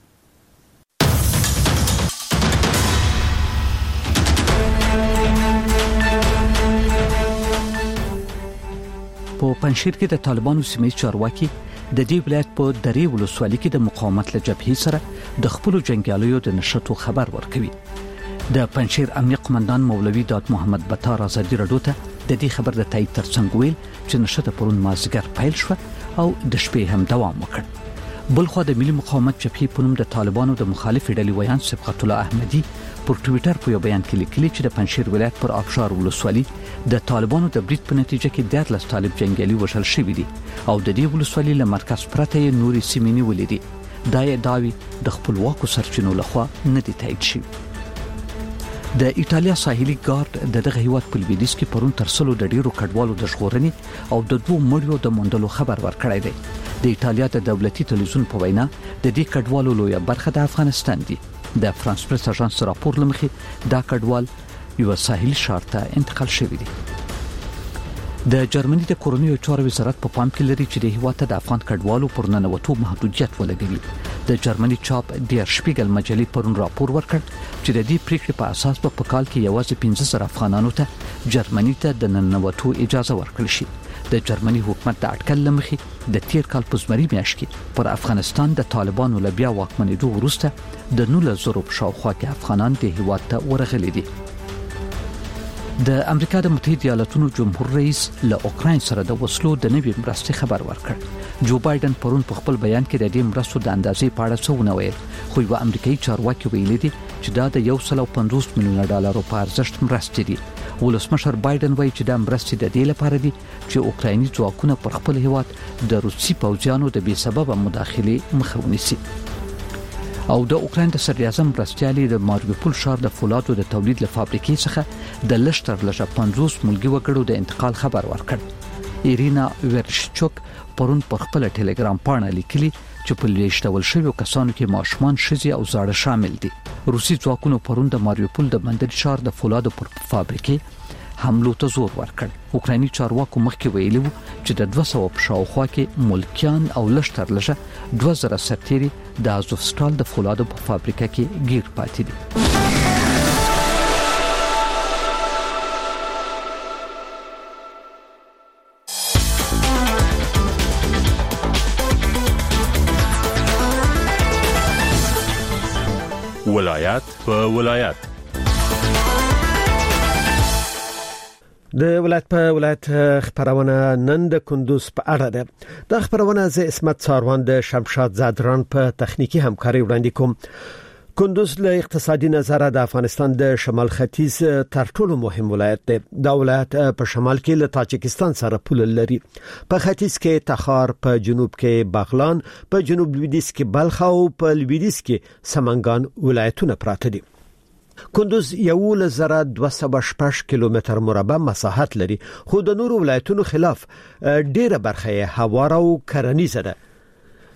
په پنځیر کې د طالبانو سیمه چارواکي د دې ولایت په درې ولسوالۍ کې د مقاومت له جبهې سره د خپل جنگیالیو د نشټو خبر ورکوي. د پنځیر امنیه قومندان مولوي داد محمد بطار ازادي راډیو ته د دې خبر د تایید ترڅنګ ویل چې نشټه پرون مازیګر پیل شو او د شپې هم دوام وکړ. بلخو د ملي مقاومت جبهې په نوم د طالبانو د مخالف ډلې ویان صبغت الله احمدي پر ټوئیټر په یو بیان کې لیکلي چې د پنځیر ولایت پر ابشار ولسوالۍ د طالبانو د برید په نتیجه کې دیارلس طالب جنگیالي وژل شوي دي او د دې ولسوالۍ له مرکز پرته یې نوري سیمې نیولې دي. دا یې داوی د خپلواکو سرچینو لخوا نه دي تایید شوي. د ایټالیا ساحلي ګارد د دغه هیواد په لویدیځ کې پرون تر سلو د ډیرو کډوالو د ژغورنې او د دوه مړیو د موندلو خبر ورکړی دی. د ایټالیا د دولتي تلویزیون په وینا د دې کډوالو لویه برخه د افغانستان دي. د فرانس پریس اژانس راپور لمخې دا کډوال یو ساحلي ښار ته انتقال شوی دی. د جرمني د کورونیو چارو وزارت په پام کې لري چې د هیواد ته د افغان کډوالو پر ننوتو محدودیت ولګوي. د جرمني چاپ ډیر شپیګل مجلې پرون راپور ورکړ چې د دې پریکړې په اساس په کال کې یوازې پنځه زره افغانانو ته جرمني ته د ننوتو اجازه ورکړل شي. د جرمني حکومت د اټکل لمخې د تیر کال په زمري میاشت کې پر افغانستان د طالبانو له بیا واکمنېدو وروسته د نولس زره په شاوخوا کې افغانان د هیواد ته ورغلي دي. د امریکا د متحده ایالاتونو جمهور رئیس له اوکراین سره د وسلو د نوي مرستې خبر ورکړ. جو بایدن پرون په خپل بیان کې د دې مرستو د اندازې په اړه څه ونه ویل، خو یو امریکایي چارواکي ویلي دي چې دا د یو سل او پنځوس میلیونه ډالرو په ارزښت مرستې دي. ولسمشر بایدن وایي چې دا مرستې د دې لپاره دي چې اوکرایني ځواکونه پر خپل هیواد د روسي پوځیانو د بې سببه مداخلې مخه ونیسي. او د اوکراین د صدر اعظم مرستیالي د ماریوپول ښار د فولادو د تولید له فابریکې څخه د لشتر لږه پنځوس ملګري وګړو د انتقال خبر ورکړ. ایرینا ورشچوک پرون پر خپل ټلګرام پاڼه لیکلي چې په لیشتول شویو کسانو کې ماشومان، ښځې او زاړه شامل دي. روسي ځواکونو پرون د ماریوپول د بندر ښار د فولادو پر فابریکې حملو ته زور ورکړ. اوکرایني چارواکو مخکې ویلي وو چې د دوه سوه په شاوخوا کې ملکیان او لشتر لږه دوه زره سرتیري د ازوفستال د فولادو په فابریکه کې گیر پاتې دي. ولایت په ولایت د ولایت په ولایت خبرونه نن د کندوز په اړه ده. د خبرونه ز اسمت څاروان د شمشاد زادران په تخنیکی همکاري وړاندې کوم. کندوز له اقتصادي نظره د افغانستان د شمال ختیځ تر ټولو مهم ولایت دی. دا ولایت په شمال کې له تاجکستان سره پوله لري، په ختیځ کې تخار، په جنوب کې بغلان، په جنوب لویدیځ کې بلخ او په لویدیځ کې سمنګان ولایتونه پراته دي. کندوز یو لزره دوه سوه شپږ کیلومتر مربع مساحت لري، خو د نورو ولایتونو خلاف ډیره برخه هواره او کرنیزه ده.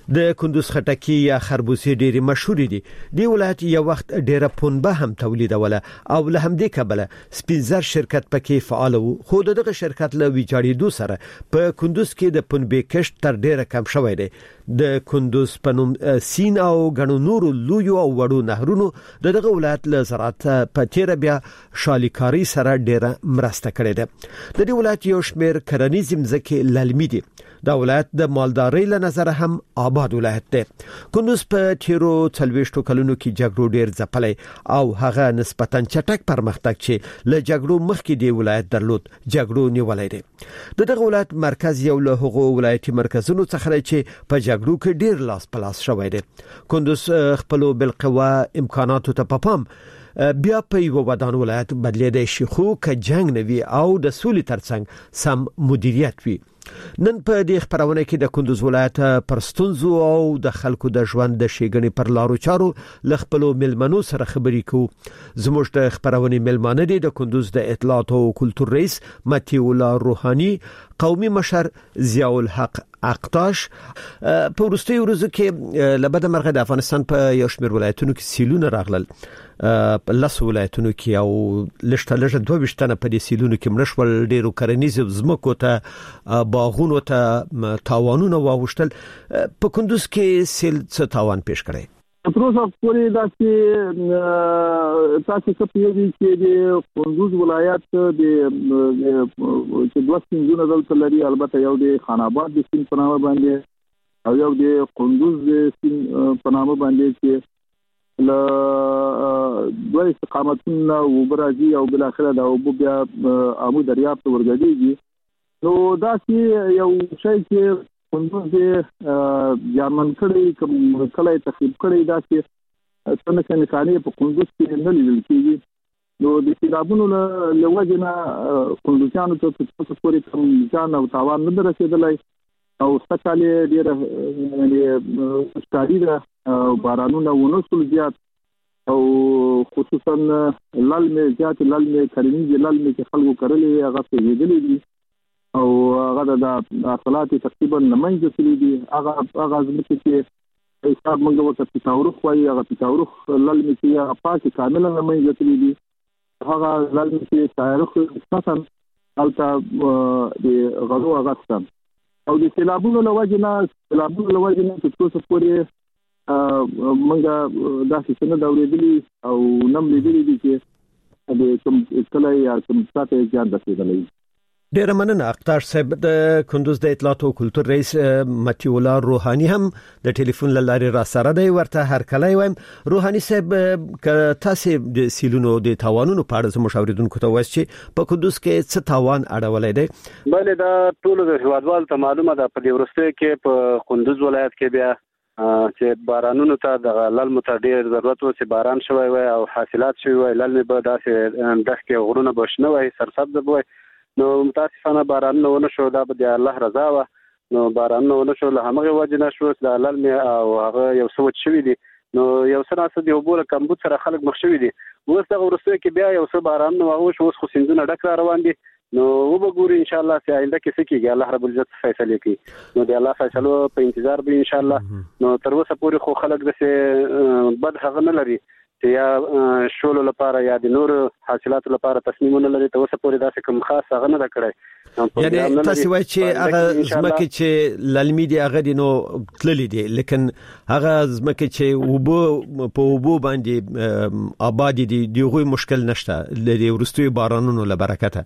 د کندوز خټکی یا خربوزې ډېری مشهور دي. دی ولایت یو وخت ډېره پنبه هم تولیدوله او له همدې کبله سپینزر شرکت پکې فعال وو، خو دغه شرکت له ویجاړېدو سره په کندوز کې د پنبې کښت تر ډېره کم شوی دی. د کندوز په نوم سین او غنو نورو لویو او وړو نهرونو دغه ولایت له زراعت په تیر بیا شالیکاری سره ډېره مرسته کړې ده. د دې ولایت یو شمېر کرنیز ځمکې للمي دي. دا ولایت د مالدارۍ له نظره هم آباد ولایت دی. کندوز په تیرو څلوېښتو کلونو کې جګړو ډېر ځپلی او هغه نسبتاً چټک پرمختګ چې له جګړو مخکې دی ولایت درلود جګړو نیولی دی. د دغه ولایت مرکز یو له هغو ولایتي مرکزونو څخه دی چې په جګړو کې ډېر لاس په لاس شوی دی. کندوز خپلو بالقوه امکاناتو ته په پام بیا په یو ودان ولایت بدلیدای شي، خو که جنگ نه وي او د سولې ترڅنګ سم مدیریت وي. نن په دې خبرونه کې د کندوز ولایت پر ستونزو او د خلکو د ژوند د ښېګڼې پر لارو چارو له خپلو مېلمنو سره خبرې کوو. زموږ د خبرونې مېلمانه دي د کندوز د اطلاعات او کلتور رئیس متي الله روحاني، قومي مشر ضیاء الحق اقتاش. په وروستیو ورځو کې له بده مرغه د افغانستان په یو شمېر ولایتونو کې سیلونه راغلل، په لسو ولایتونو کې او لږ تر لږه دوه ویشت تنه په دې سیلونو کې مړه شول. ډېرو کرنیزو ځمکو ته باغونو ته تاوانونه واوښتل. په کندوز کې سیل څه تاوان پیښ کړی؟ تر اوسه پورې داسې تاسو څه پیږي چې د کندوز ولایت د چې دوه سیندونه دلته لري، البته یو د خان آباد د سیند په نامه باندې او یو د کندوز د سیند په نامه باندې چې له دوه استقامتونه وبراځي او بل اخره د اوبو بیا امو دریاب ته ورګډيږي. نو داسې یو شی چې کندوز د جامن کړي کوم کله تخریب کړي داسې څنګه نشانه په کندوز کې نه لیدل کېږي. نو د سیلابونو له وجې نه کندوزیانو ته څه پورې کوم ځان او تاوان نه رسیدلی او ستاله ډېر یعنی ستاري ده بارانونه ونسول زیات او خصوصا للمه زیات للمه کرنیز للمه چې خلکو کړلې هغه پیډلې دي او هغه د اصلات تقریبا نمنځ تللی دي. هغه هغه ځکه چې حساب موږ وکړو چې تاورخ وایي، هغه تاورخ للمه چې هغه پاکي کاملا نمنځ تللی دي. هغه للمه چې تاریخ اساسا البته د غلو اغاستان او د سیلابونو له وجې نه سیلابونو له وجې نه چې څه پورې موږ داسې څنګه دا ورېدلي او نم لیدلي دي چې د کوم کله یا کوم ساته ځان رسېدلی. ډېره مننه اقتاش صاحب. د کندوز د اطلاعات او کلتور رئیس متي الله روحاني هم د ټلیفون له لارې را سره دی. ورته هر کله وایم روحاني صاحب که تاسو د سیلونو د تاوانونو په اړه زموږ اوریدونکو ته وایي چې په کندوز کې څه تاوان اړولای دی؟ بلې دا ټول د هیوادوالو ته معلومه ده. په دې وروستیو کې په کندوز ولایت کې بیا چې بارانونو ته د للمو ته ډېر ضرورت و چې باران شوی وای او حاصلات شوی وای، للمې به داسې دښتې او غرونه به شنه وای، سرسبزه به وای. نو متاسفانه بارانونه ونه شو، دا به د الله رضا وه. نو بارانونه ونه شو، له همغې وجې نه شو چې د للمې او هغه یو څه وچ شوي دي. نو یو څه ناڅه د اوبو له کمبود سره خلک مخ شوي دي. اوس دغه وروستیو کې بیا یو څه بارانونه وشو، اوس خو سیندونه ډک را روان دي. نو وبګورو ان شاء الله چې آینده کې څه کېږي، الله رب العزت فیصله کوي. نو د الله فیصلو په انتظار به ان شاء الله. نو تر اوسه پورې خو خلک داسې بد هغه نه لري چې یا شولو لپاره یا د نور حاصلاتو لپاره تصمیمونه لري. تر اوسه پورې داسې کوم خاص هغه نه ده کړی. یعنی تاسو وایئ چې هغه ځمکې چې للمي دي هغه دي نو تللي دي، لیکن هغه ځمکې چې اوبه په اوبو باندې آباد دي دغه مشکل نشته د وروستیو بارانونو له برکته.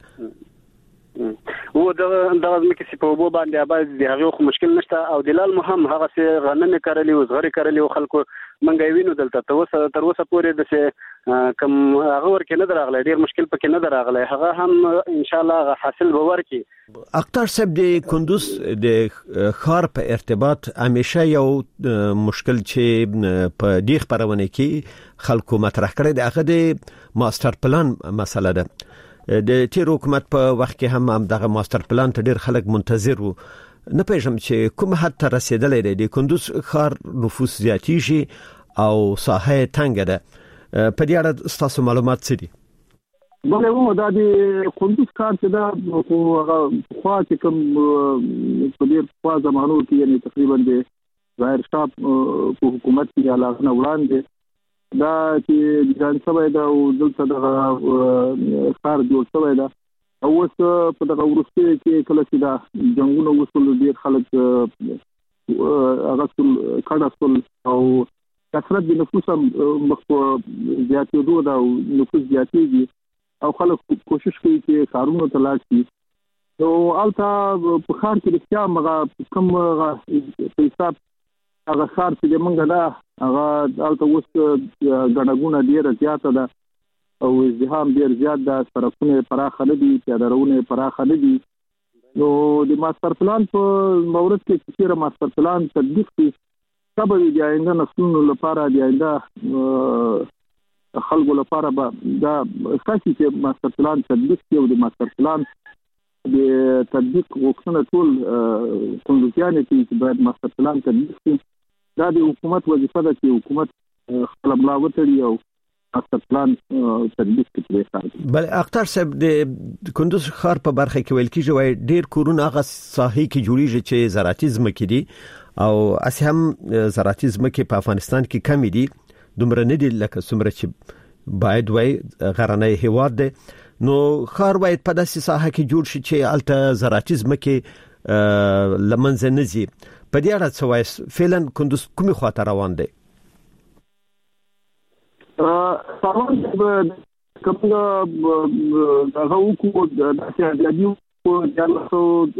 و دغه دغه ځمکې چې په اوبو باندې آباد دي هغه خو مشکل نشته. او د لال مهم هغه چې غنم کرلی او زغری کرلی او خلکو منګي وینو دلته تر اوسه تر اوسه پورې د څه کم هغه ورکه نه دراغله، ډیر مشکل پکې نه دراغله. هغه هم ان شاء الله حاصل به ورکي. اقتار صاحب د کندوز د خار په ارتباط همیشه یو مشکل چې په دې خبرونه کې خلکو مطرح کړي د هغه د ماستر پلان مسله ده. د تیر حکومت په وخت کې هم هم دغه ماستر پلان ته ډیر خلک منتظر وو. نه پېژم چې کوم حد ته رسیدلی دی. د کندوز ښار نفوس زیاتیږي او ساحه تنګه ده. په دې اړه ستاسو معلومات څه دي؟ بله و دا د کندوز ښار چې دا خو هغه خوا چې کوم په ډېر پخوا زمانو کې یعنې تقریبا د ظاهر شاه په حکومت کې علاقه وړاندې دا چې ځان سوي دا او دلته د خار جوړ سوي دا او اوس په دغه ورسته کې کله چې دا جنگونه وصول ډیر خلک هغه ټول کډاسول او کثرت د نفوس مخ زیاتېدو دا نفوس زیاتېږي او خلک کوشش کوي چې کارونه ته لاړ شي نو البته په خار کې رښتیا مغه کم په حساب هغه خار چې موږ دا هغه البته اوس غړغونه ډیره زیاته ده او ازدحام ډیر زیات ده سرکونه پراخه نه دي پیاده‌روونه پراخه نه دي نو د ماستر پلان په مورد کې چې ماستر پلان تطبیق شي سبب دی آینده نسلونو لپاره دی آینده خلکو لپاره به دا اساسي چې ماستر پلان تطبیق شي او د ماستر پلان د تطبیق غوښتنه ټول کندوزیان چې باید ماستر پلان تطبیق شي دا د حکومت وظیفه ده چې حکومت خپل ملا وتړي او ماستر پلان تطبیق کړي. بل اختر صاحب د کندوز ښار په برخه کې ویل کېږي وای ډیر کورونه هغه ساحې کې جوړیږي چې زراعتي ځمکې دي او اسې هم زراعتي ځمکې په افغانستان کې کم دي دومره نه دي لکه څومره چې باید وای غرنۍ هیواد دی نو ښار باید په داسې ساحه کې جوړ شي چې الته زراعتي ځمکې لمنځه نه ځي. په دې اړه څه وایي فعلا کندوز کومې خواته روان دی؟ سامان کومه هغه وکړو چې د یو په جلسو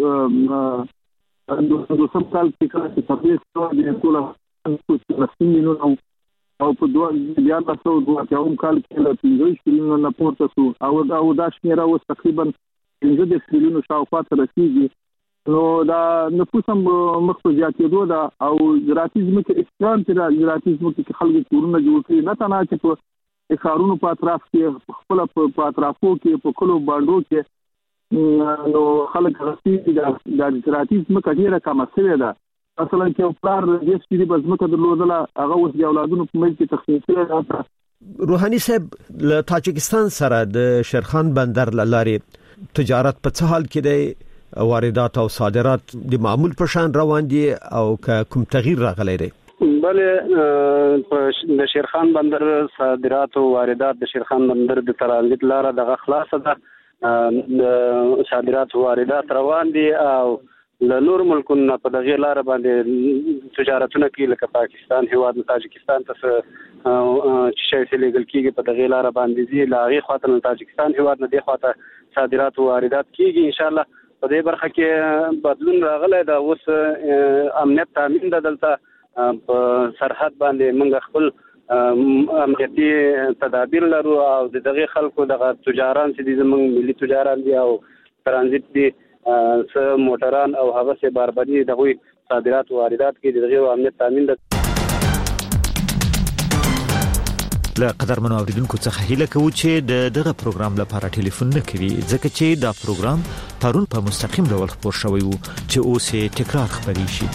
د دوسم کال کې چې تاسو د ټول فلسطینیانو او په دوه بیا تاسو دوه یوم کال کې له پنځه شپږ نه پورته شو او دا او دا شمیره اوس تقریبا پنځه د سپیلونو شاوخوا ته رسیدي نو دا نفوس هم مخ په زیاتېدو ده او زراعتي ځمکې اکثران چې زراعتي ځمکې کې خلک کورونه جوړ کړي نه تنها چې په ښارونو په اطراف کې خپل په اطرافو کې په کلو باندو کې نو خلک غوښتي چې د زراعتي ځمکې ډیره کمه شوې ده مثلا چې پلار د سپیډي بزمکه درلودله هغه اوس د اولادونو په منځ کې تقسیم کړي ده. روحاني صاحب له تاجکستان سره د شیرخان بندر لارې تجارت په څه حال کې دی؟ واردات او صادرات د معمول په شان روان دي او کوم تغییر راغلی دی؟ بلې د شیرخان بندر صادرات او واردات د شیرخان بندر د ترانزیت لاره دغه خلاصه ده د صادرات او واردات روان دي او له نور ملکونو په دغه لاره باندې تجارتونه کوي لکه پاکستان هیواد تاجکستان ته چې شي سلیګل کیږي په دغه لاره باندې دي لاغي خاطر تاجکستان هیواد نه دی خاطر صادرات او واردات کیږي ان شاء الله په دې برخه کې بدلون راغلی دا اوس امنیت تامین د دلته په سرحد باندې موږ خپل امنیتي تدابیر لرو او د دغه خلکو دغه تجاران چې زموږ ملي تجاران دي او ترانزیت دي څه موټران او هغه څه باربدي دغه صادرات او واردات کې دغه امنیت تامین د له قدرمنو اوریدونکو څخه هیله کوو چې د دغه پروګرام لپاره ټلیفون نه کوي ځکه چې دا پروګرام پرون په مستقیم ډول خبر شوی وو چې اوس یې تکرار خبري شي.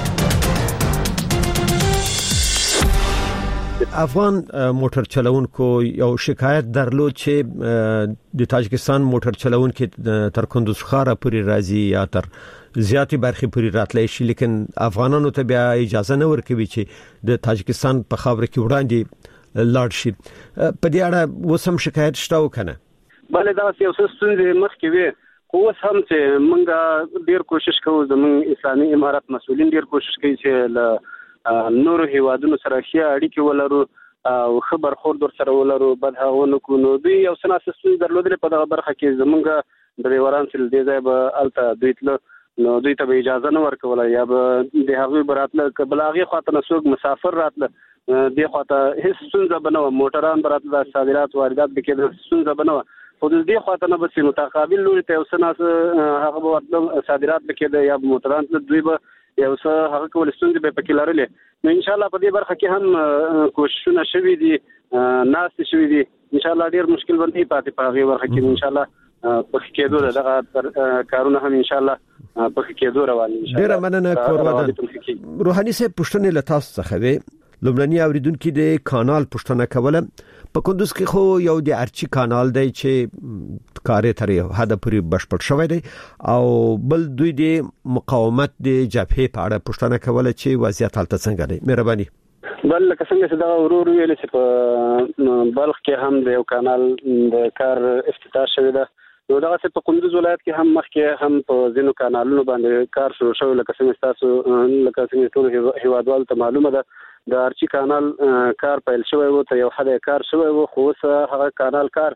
افغان موټر چلوونکو یو شکایت درلود چې د تاجکستان موټر چلوونکو تر کندوز ښار پورې راځي یا تر زیاتې برخې پورې راتلای شي لیکن افغانانو ته بیا اجازه نه ورکوي چې د تاجکستان په خاوره کې وړاندې لاړ شي. په دې اړه وسم شکایت شته وکنه؟ بله دا یو څه ستونزې مخکې وي خو اوس هم چې موږ ډیر کوشش کوو زموږ اسلامي امارات مسؤلین ډیر کوشش کوي چې له نورو هیوادونو سره ښه اړیکې ولرو او خبر خور در سره ولرو بد هغونه کو نو دوی یو څه ناسستونزې درلودلې په دغه برخه کې زموږ د ډیوران سل دې ځای به الته دوی تل نو دوی ته اجازه نه ورکوله یا به د هغوی براتله کبلاغي خاطر نسوک مسافر راتله د خاطر هیڅ څنګه بنو موټران براتله صادرات واردات به کې د څنګه بنو خو د دې خاطر نه به متقابل لوري ته وسناس هغه به صادرات به کې د یا موټران دوی به یو څه هغه کول څنګه به پکې لرلې نو ان شاء الله په دې برخه کې هم کوششونه شوي دي ناس شوي دي ان شاء الله ډیر مشکل باندې پاتې پاغي ورخه کې ان شاء الله په کېدو دغه کارونه هم ان شاء الله په کېدو روان ان شاء الله. ډیر مننه کوربه روحاني صاحب پښتنې له تاسو څخه وي لومړنی اوریدونکو د کانال پښتنه کوله په کندوز کې خو یو د ارچی کانال دی چې کاري تر حد پورې بشپړ شوی دی او بل دوی د مقاومت د جبهه په اړه پښتنه کوله چې وضعیت حالت څنګه دی. مهرباني. بل لکه څنګه چې دا ورور ویل چې په بلخ کې هم د یو کانال د کار افتتاح شوی دی، نو دا چې په کندوز ولایت کې هم مخکې هم په ځینو کانالونو باندې کار شروع شوی، لکه څنګه تاسو لکه څنګه ټول هیوادوال ته معلومه ده د ارچی کانال کار پیل شوی وو، ته یو حد کار شوی وو، خو اوس هغه کانال کار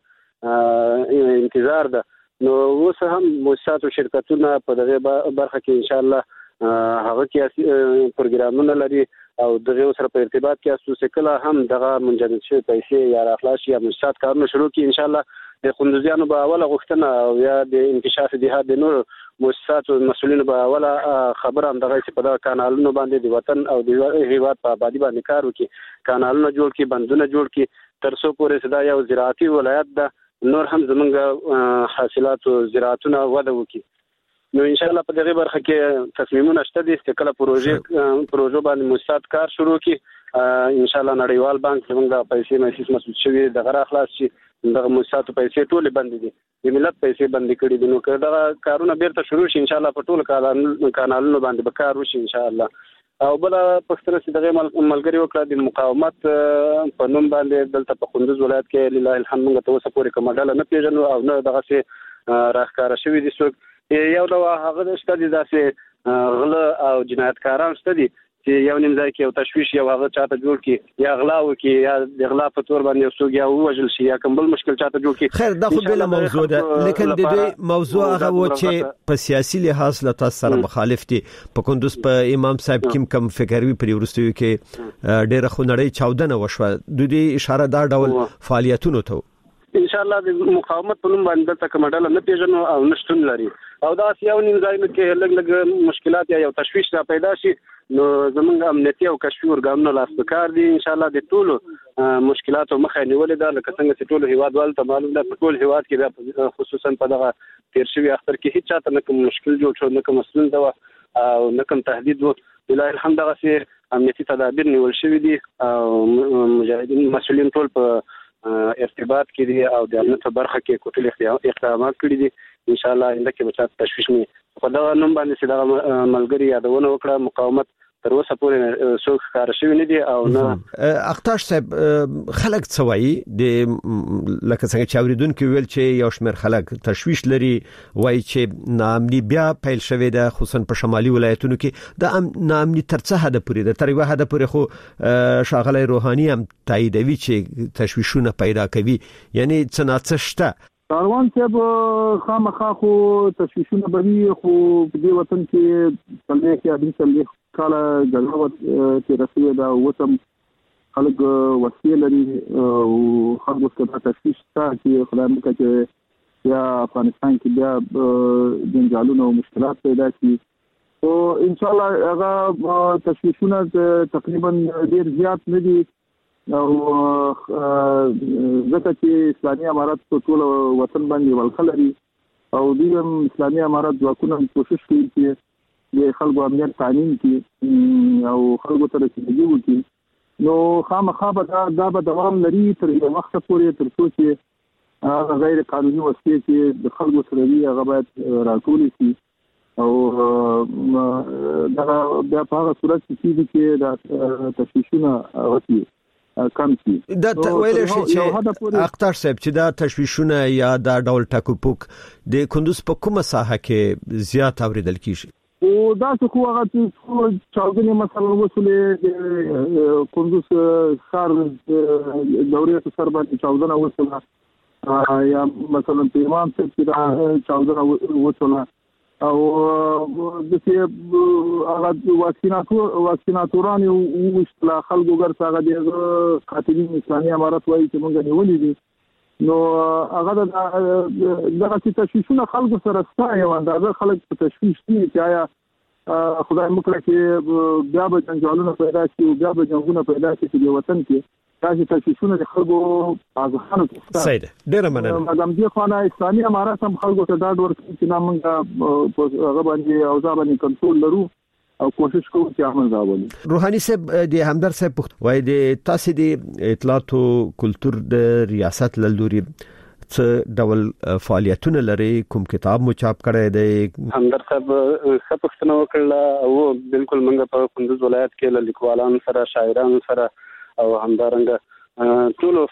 انتظار ده. نو اوس هم مؤسسات او شرکتونه په دغه برخه کې ان شاء الله هغه کې پروګرامونه لري او دغه سره په ارتباط کې اساس کله هم دغه منجمد شوی پیسې یا اخلاص یا مؤسسات کارونه شروع کی ان شاء الله د خوندزیانو به اوله غوښتنه او یا د انکشاف جهاد د نور مؤسسات او مسؤلینو به اوله خبر هم دغه چې په دغه کانالونو باندې د وطن او د هیواد په آبادی باندې کار وکړي، کانالونه جوړ کړي، بندونه جوړ کړي، تر څو پورې صدا یو زراعتي ولایت ده، نور هم زمونږ حاصلات او زراعتونه وده وکړي. نو ان شاء الله په دغه برخه کې تصمیمونه شته دي چې کله پروژې پروژو باندې مؤسسات کار شروع کړي ان شاء الله نړیوال بانک څنګه پیسې مېسیس مسعود شوی دغه اخلاص شي، دغه مؤسسات پیسې ټول بند دي، د ملت پیسې بند کړي دي، نو کله کارونه بیرته شروع شي ان شاء الله په ټول کانالونو باندې به کار وشي ان شاء الله. او بل پښتنه چې دغه ملګری وکړه د مقاومت په نوم باندې دلته په کندوز ولایت کې لله الحمد موږ ته اوسه پورې کومه نه پیژنو او نه دغه څه راخکاره شوی دي. څوک یو دا هغه شته دي داسې غله او جنایتکاران شته دي چې یو نیم ځای کې یو تشویش یو هغه چاته جوړ کی یا غلا وکي یا د غلا په تور باندې یو څوک یا وژل شي یا کوم بل مشکل چاته جوړ کی. خیر دا خو بل موضوع ده، لیکن د دې موضوع هغه و چې په سیاسي لحاظ له تاسو سره مخالف دي. په کندوز په امام صاحب کیم کم فکروي پر ورستوي کې ډېر خونړی چاودنه وشوه، د دې اشاره دا ډول فعالیتونو ته ان شاء الله د مقاومت په نوم باندې د تکمډل نه پیژنو او نشټون لري او دا یو نیم ځای کې لګ لګ مشکلات یا یو تشویش را پیدا شي، نو زمونږ امنیتي او کشفي ورګامونه لاس پکار دي ان شاء الله د ټولو مشکلاتو مخه نیول ده، لکه څنګه چې ټول هیوادوال ته معلوم ده په ټول هیواد کې خصوصا په دغه تیر شوی اختر کې هیڅ چاته نه کوم مشکل جوړ شو، نه کوم مسؤل ده او نه کوم تهدید وو، لله الحمد دغه سي امنیتي تدابیر نیول شوی دي او مجاهدین مسؤلین ټول په ارتباط کې دي او د امنیت برخه کې کوټل اقدامات کړی دي. ان شاء الله انده کې بچات تشویش نه په دا نوم باندې چې دا ملګری یادونه وکړه مقاومت تر اوسه پورې څوک کار شوی نه دي او نه. اختاش صاحب خلک څوایي د لکه څنګه چې اوریدونکو ویل چې یو شمېر خلک تشویش لري، وایي چې ناامني بیا پیل شوې ده خصوصا په شمالي ولایتونو کې، د ناامني تر څه حد پورې ده؟ تر یو حد پورې خو ښاغلی روحاني هم تاییدوي چې تشویشونه پیدا کوي، یعنی څه ناڅه شته. کاروان صاحب خامخا خو تشویشونه به وي، خو په دې وطن کې څلوېښت کې ادري څلوېښت کاله جګړه تېره شوې ده، اوس هم خلک وسلې لري او خلکو ته تشویش شته چې خدای مکړه چې یا افغانستان کې بیا جنجالونه او مشکلات پیدا شي. او ان شاء الله هغه تشویشونه تقریبا ډېر زیات نه دي او ځکه چې اسلامي امارات په ټول وطن باندې ولکه لري او دوی هم اسلامي امارات ځواکونه کوشش کوي چې د خلکو امنیت تامین کړي او خلکو ته رسیدګي وکړي، نو خامخا به دا به دوام لري تر یو وخت پورې تر څو چې هغه غیر قانوني وسلې چې د خلکو سره وي هغه باید راټول شي او دا بیا په هغه صورت کې چې دا تشویشونه وکړي کم شي. دا ویل شي چې اختر صاحب چې دا تشویشونه یا دا ډول ټاکوپوک د کندوز په کومه ساحه کې زیات اوریدل کیږي؟ او دا څه خو هغه چې چاودنې مثلا وسولې د کندوز ښار دورې په سر باندې چاودنه وسوله یا مثلا په امام صاحب کې دا چاودنه وسوله او د چې هغه واکسیناتور واکسیناتوران او مشتلا خلکو ګرځا هغه د قاتلین اسلامي امارات وایي چې موږ نیولې دي، نو هغه دغه چې تشویشونه خلکو سره ستا یو اندازه خلک په تشویش دي چې آیا خدای مکړه چې بیا به جنجالونه پیدا شي او بیا به جنګونه پیدا شي په وطن کې، دا چې تشویشونه د خلکو ازخانو کې صحیح ده. ډېر مننه. مدام دي خانه اسلامي امارات هم خلکو ته دا ډور چې نامنګه هغه باندې اوځه باندې کنټرول لرو او کوشش کوو چې عمل راولي. روحاني صاحب د همدر صاحب وای د تاسو د اطلاعات او کلچر د ریاست لوري څه ډول فعالیتونه لري؟ کوم کتاب مو چاپ کړی دی؟ همدر صاحب څه پښتنه وکړه او بالکل موږ په کندوز ولایت کې له لیکوالانو سره، شاعرانو سره او همدارنګه ټول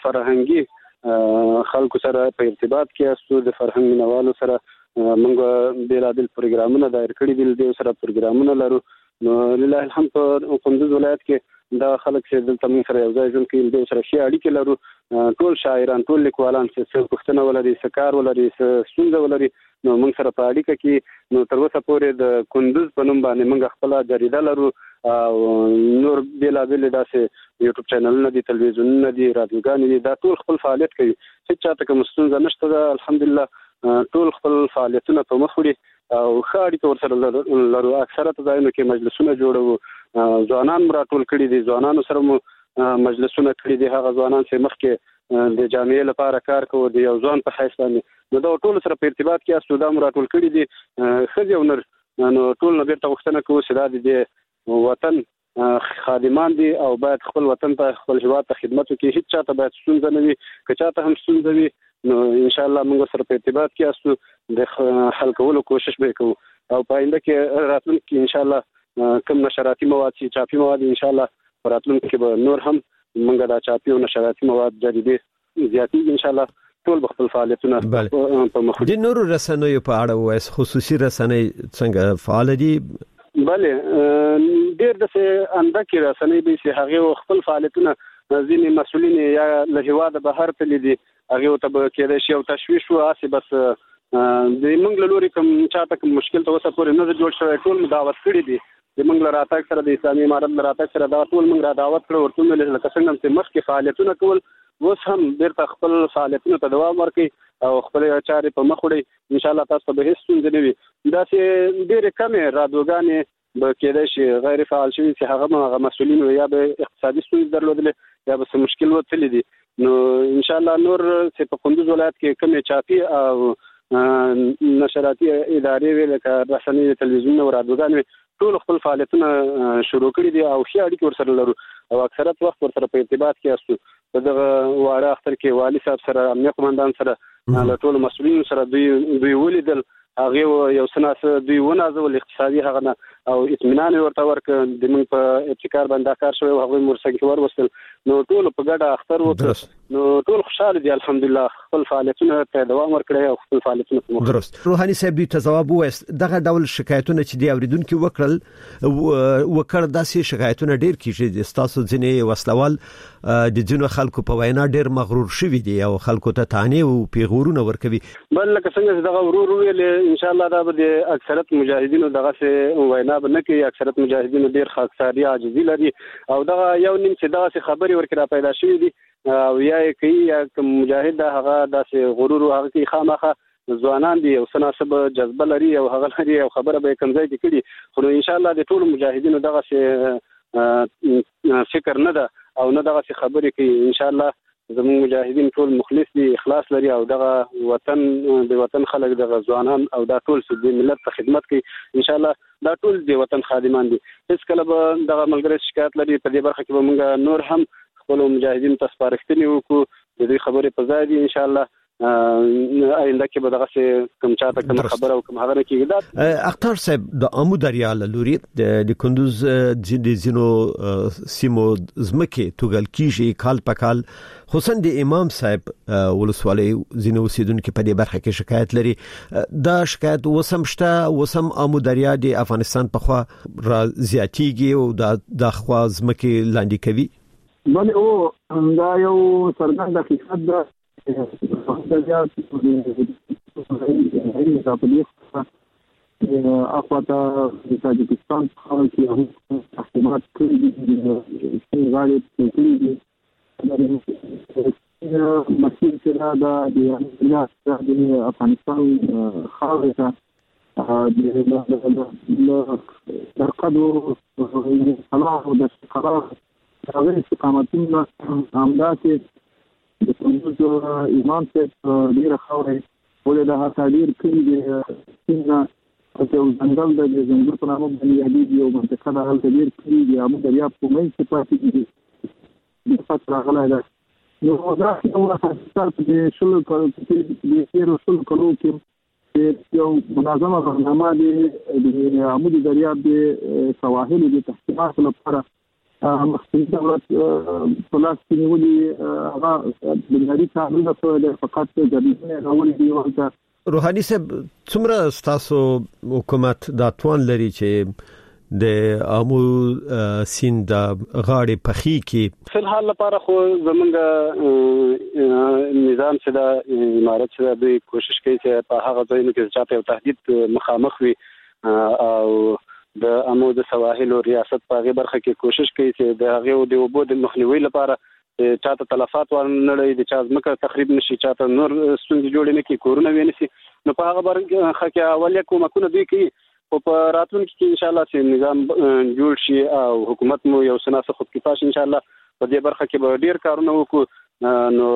فرهنګي خلکو سره په ارتباط کې اسو د فرهنګ مینوالو سره موږ بیلابل پروګرامونه دایر کړی دي. د سره پروګرامونه لرو. نو لله الحمد په کندوز ولایت کې دا خلک چې دلته موږ سره یو ځای ژوند کوي د سره شي اړیکې لرو. ټول شاعران، ټول لیکوالان چې پښتنه ولري، سکار ولري، ستونزه ولري، نو موږ سره په اړیکه کې نو تر اوسه پورې د کندوز په نوم باندې موږ خپل جریده لرو او نور بیلابل داسې یوټیوب چینلونه دي، تلویزیونونه دي، رادیوګانې دي، دا ټول خپل فعالیت کوي. هیڅ چاته کوم ستونزه نشته ده الحمدلله. ټول خپل فعالیتونه په مخ وړي او ښه اړیکه ورسره لرو. اکثره ځایونو کې مجلسونه جوړوو، ځوانان مو راټول کړي دي، ځوانانو سره مو مجلسونه کړي دي. هغه ځوانان چې مخکې د جامعې لپاره کار کوي د یو ځوان په حیث باندې نو دا ټول سره په ارتباط کې اسو دا مو راټول کړي دي. ښځې او نر نو ټول نو بیرته غوښتنه کوو چې دا د وطن خادمان دي او باید خپل وطن ته، خپل هیواد ته خدمت وکړي. هیڅ چاته باید ستونزه نه وي، که چاته هم ستونزه وي نو ان شاء الله موږ سره په ارتباط کې اسو د حل کولو کوشش به کوو او په آینده کې راتلونکي کې ان شاء الله کوم نشراتي مواد چې چاپي مواد ان شاء الله راتلونکي کې به نور هم موږ دا چاپي او نشراتي مواد جديدي زیاتې ان شاء الله ټول خپل فعالیتونه په مخ د نورو رسنیو په اړه وایي. خصوصي رسنۍ څنګه فعال دي؟ بله ډېر د څه اندکې رسنۍ به چې هغه خپل فعالیتونه ځینې مسؤلین یا له هیواده بهر تللی دي هغه ته به کېدای شي او تشویش و اسې بس د موږ له لوري کوم چاته کوم مشکل ته اوسه پورې نه جوړ شوی. ټول مداوت کړي دي د موږ له راتګ سره، د اسلامي امارت له راتګ سره دا ټول موږ را دعوت کړو ورته مې لکه څنګه چې مخکې فعالیتونه کول اوس هم بیرته خپل فعالیتونو ته دوام ورکړي او خپل چارې په مخ وړي. ان شاء الله تاسو به هیڅ ستونزه نه وي. داسې ډېرې کمې رادیوګانې به کېدای شي غیر فعال شوي چې هغه هغه مسؤلین یا به اقتصادي ستونزې درلودلې یا به څه مشکل وتلی دي. نو ان شاء الله نور چې په کندوز ولایت کې کمې چاپي او نشراتي ادارې ویل لکه رسنۍ، تلویزیون او رادیوګانې ټول خپل فعالیتونه شروع کړي دي او ښه اړیکې ورسره لرو او اکثریت وخت ورسره په ارتباط کې اسو. په دغه واړه اختر کې والي صاحب سره، امنیه قومندان سره، له ټولو مسؤلینو سره دوی دوی ولیدل. هغه یو سناسه دوی ونازول اقتصادي هغه نه او اطمینان ورته ورک د موږ په ابتکار باندې کار شوی او هغه مرسته ور وصل. نو ټول په ګډه اختر وکړ. نو ټول خوشاله دي الحمدلله. خپل فعالیتونه ته دوام ورکړي او خپل فعالیتونه په مخ. درست. روحاني صاحب دې ځواب وایست دغه ډول شکایتونه چې دی اوریدونکو وکړل وکړ داسې شکایتونه ډیر کیږي د تاسو ځینې وسلوال د ځینو خلکو په وینا ډیر مغرور شوي دي او خلکو ته تانه او پیغورونه ورکوي. بل لکه څنګه دغه ورور ویل ان شاء الله دا به د اکثریت مجاهدینو دغه څه وینا به نه کوي. اکثریت مجاهدینو ډیر خاکساري عاجزي لري او دغه یو نیم چې دغه څه خبري ورکړه پیدا شوې دي او یا کوي یا مجاهد هغه داسې غرور او هغه کې خامخه ځوانان دي او سناسب جذبه لري او هغه لري او خبره به کوم ځای کې کړي. خو ان شاء الله د ټول مجاهدینو دغه څه فکر نه ده او نه دغه څه خبرې کوي. ان شاء الله زموږ مجاهدین ټول مخلص دي، اخلاص لري او دغه وطن د وطن خلک دغه ځوانان او دا ټول چې د ملت ته خدمت کوي. ان شاء الله دا ټول د وطن خادمان دي. هیڅ کله به دغه ملګری شکایت لري په دې برخه کې به موږ نور هم خپل مجاهدین ته سپارښتنې وکړو د دې خبرې په ځای دي. ان شاء الله آینده کې به دغه کوم چاته کوم خبره او کوم هغه کېږي. دا اختر صاحب د امو دریا لوري د کندوز د زینو سیمو زمکه توګل کیږي کال په کال، خصوصا د امام صاحب ولسوالۍ زینو اوسیدونکو په دې برخه کې شکایت لري. دا شکایت وسم شته وسم امو دریا د افغانستان په خوا را زیاتیږي او د خوا زمکه لاندې کوي. بل او دا یو سرګند حقیقت ده. اخواته د تاجکستان څخه چې هم تحقیقات کړي دي غالب کړي دي مسیر چې دا د افغانستان خاورې ته د قدو خلاف د خلاف هغه استقامتونه همداسې د کندوز امام صاحب ډیره خاورې ولې دا تعبیر کړي دي څنګه او ځنګل د ځنګل په نامه باندې یادېږي او منطقه علاقه د هغه ډیر کړي یا موږ دریاب کومې څه پاتې دي د فتره راغله ده نو دا یو حساسیت د شلو کلو د تیر شلو کلو کې یو منظمه برنامه د عمودي دریاب د سواحل د تحقیقات لپاره مخکې دولت په لاس کې نیولي هغه بنیادي کارونه په فقط جديدونه راولي دی ورته روحاني صاحب څومره تاسو حکومت دا توان لري چې د امو سیند غاړې پخې کې په حال لپاره خو زمونږ نظام چې د امارت سره د کوشش کوي چې په هغه ځایونو کې چې په تهدید مخامخ وي او د امو د سواحل او ریاست په غیر برخه کې کوشش کوي چې د هغه د وبو د مخنیوي لپاره چاته تلفات ورنړي د چا ځمکه تخریب نشي چاته نور ستونزې جوړې نه کی کورونه ویني نو په هغه برخه کې اولیا کومکونه دوی کوي او په راتلونکي کې ان شاء الله چې نظام جوړ شي او حکومت مو یو سناسه خودکفاش ان شاء الله په دې برخه کې به ډیر کارونه وکړو نو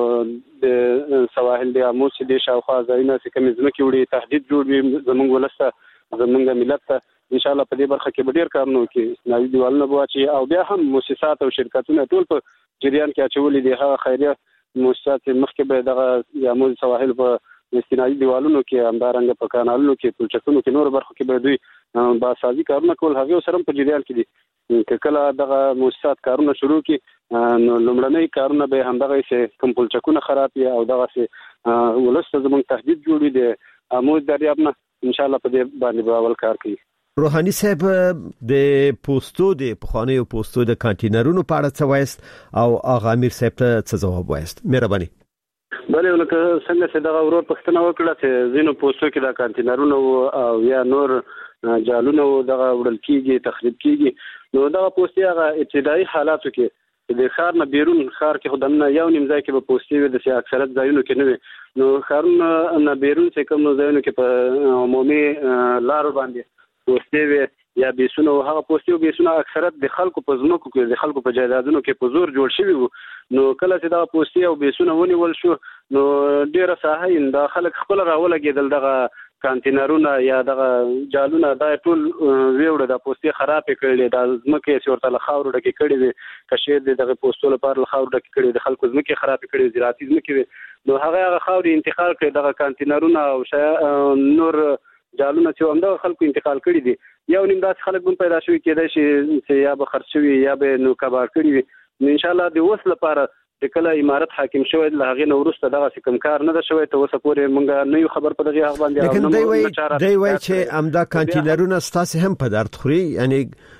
د سواحل د امو چې د شاوخوا ځایونه چې کوم ځمکې وړي تهدید جوړ وي زمونږ ولسته زمونږ ملت ته ان شاء الله په دې برخه کې به ډیر کارونه وکړي نوی دیوالونه بواچي او بیا هم مؤسسات او شرکتونه ټول په جریان کې اچولي دي هغه خیریه مؤسسات مخکې به دغه یامو سواحل په استنادي دیوالونو کې همدارنګه په کانالونو کې پلچکونو کې نور برخو کې به دوی باسازي کارونه کول هغه سره په جریان کې دي کله دغه مؤسسات کارونه شروع کړي نو لومړنۍ کارونه به همدغه چې کوم پلچکونه خراب یا او دغه چې ولست زموږ تهدید جوړي دي امو دریاب نه ان شاء الله په دې باندې به اول کار کوي روحاني صاحب د پوسټو د پخوانیو پوسټو د کانټینرونو په اړه څه وایست او اغا امیر صاحب ته څه ځواب وایست مهرباني بله ولکه څنګه چې دغه ورور پښتنه وکړه چې زینو پوسټو کې د کانټینرونو او یا نور جالونو دغه وړل کیږي تخریب کیږي نو دغه پوسټي هغه ابتدایي حالاتو کې د ښار نه بیرون ښار کې خدامنه یو نیم ځای کې به پوسټي وي د اکثریت ځایونو کې نه وي نو ښارونه نه بیرون چې کوم ځایونو کې په عمومي لارو باندې پوسټي وي یا بیسونه هغه پوسټي او بیسونه اکثریت د خلکو په ځمکو کې د خلکو په جایدادونو کې په زور جوړ شوی وو نو کله چې دا پوسټي او بیسونه ونیول شو نو ډیره ساحه د خلک خپل راولګېدل دغه کانټینرونه یا دغه جالونه دا ټول ویوړه د پوسټي خراب کړي د ځمکې سورته لخاور ډکې کړي دي کشیر دغه پوسټو لپاره لخاور ډکې کړي د خلکو ځمکې خراب کړي زراعتي ځمکې نو هغه هغه خاوري انتقال کړي دغه کانټینرونه او نور جالونه چې همدا خلکو انتقال کړي دي یو نیم داس خلک هم پیدا شوی کېدای شي چې یا به خرڅ شوی یا به نو کبار کړي وي ان شاء الله د وس لپاره د کله امارت حاکم شوی له هغه نو ورسته دغه کوم کار نه ده شوی ته وسه پورې مونږ نه یو خبر په دغه هغه باندې لیکن دی وای دی وای چې امدا کانټینرونه ستاسو هم په درد خوري یعنی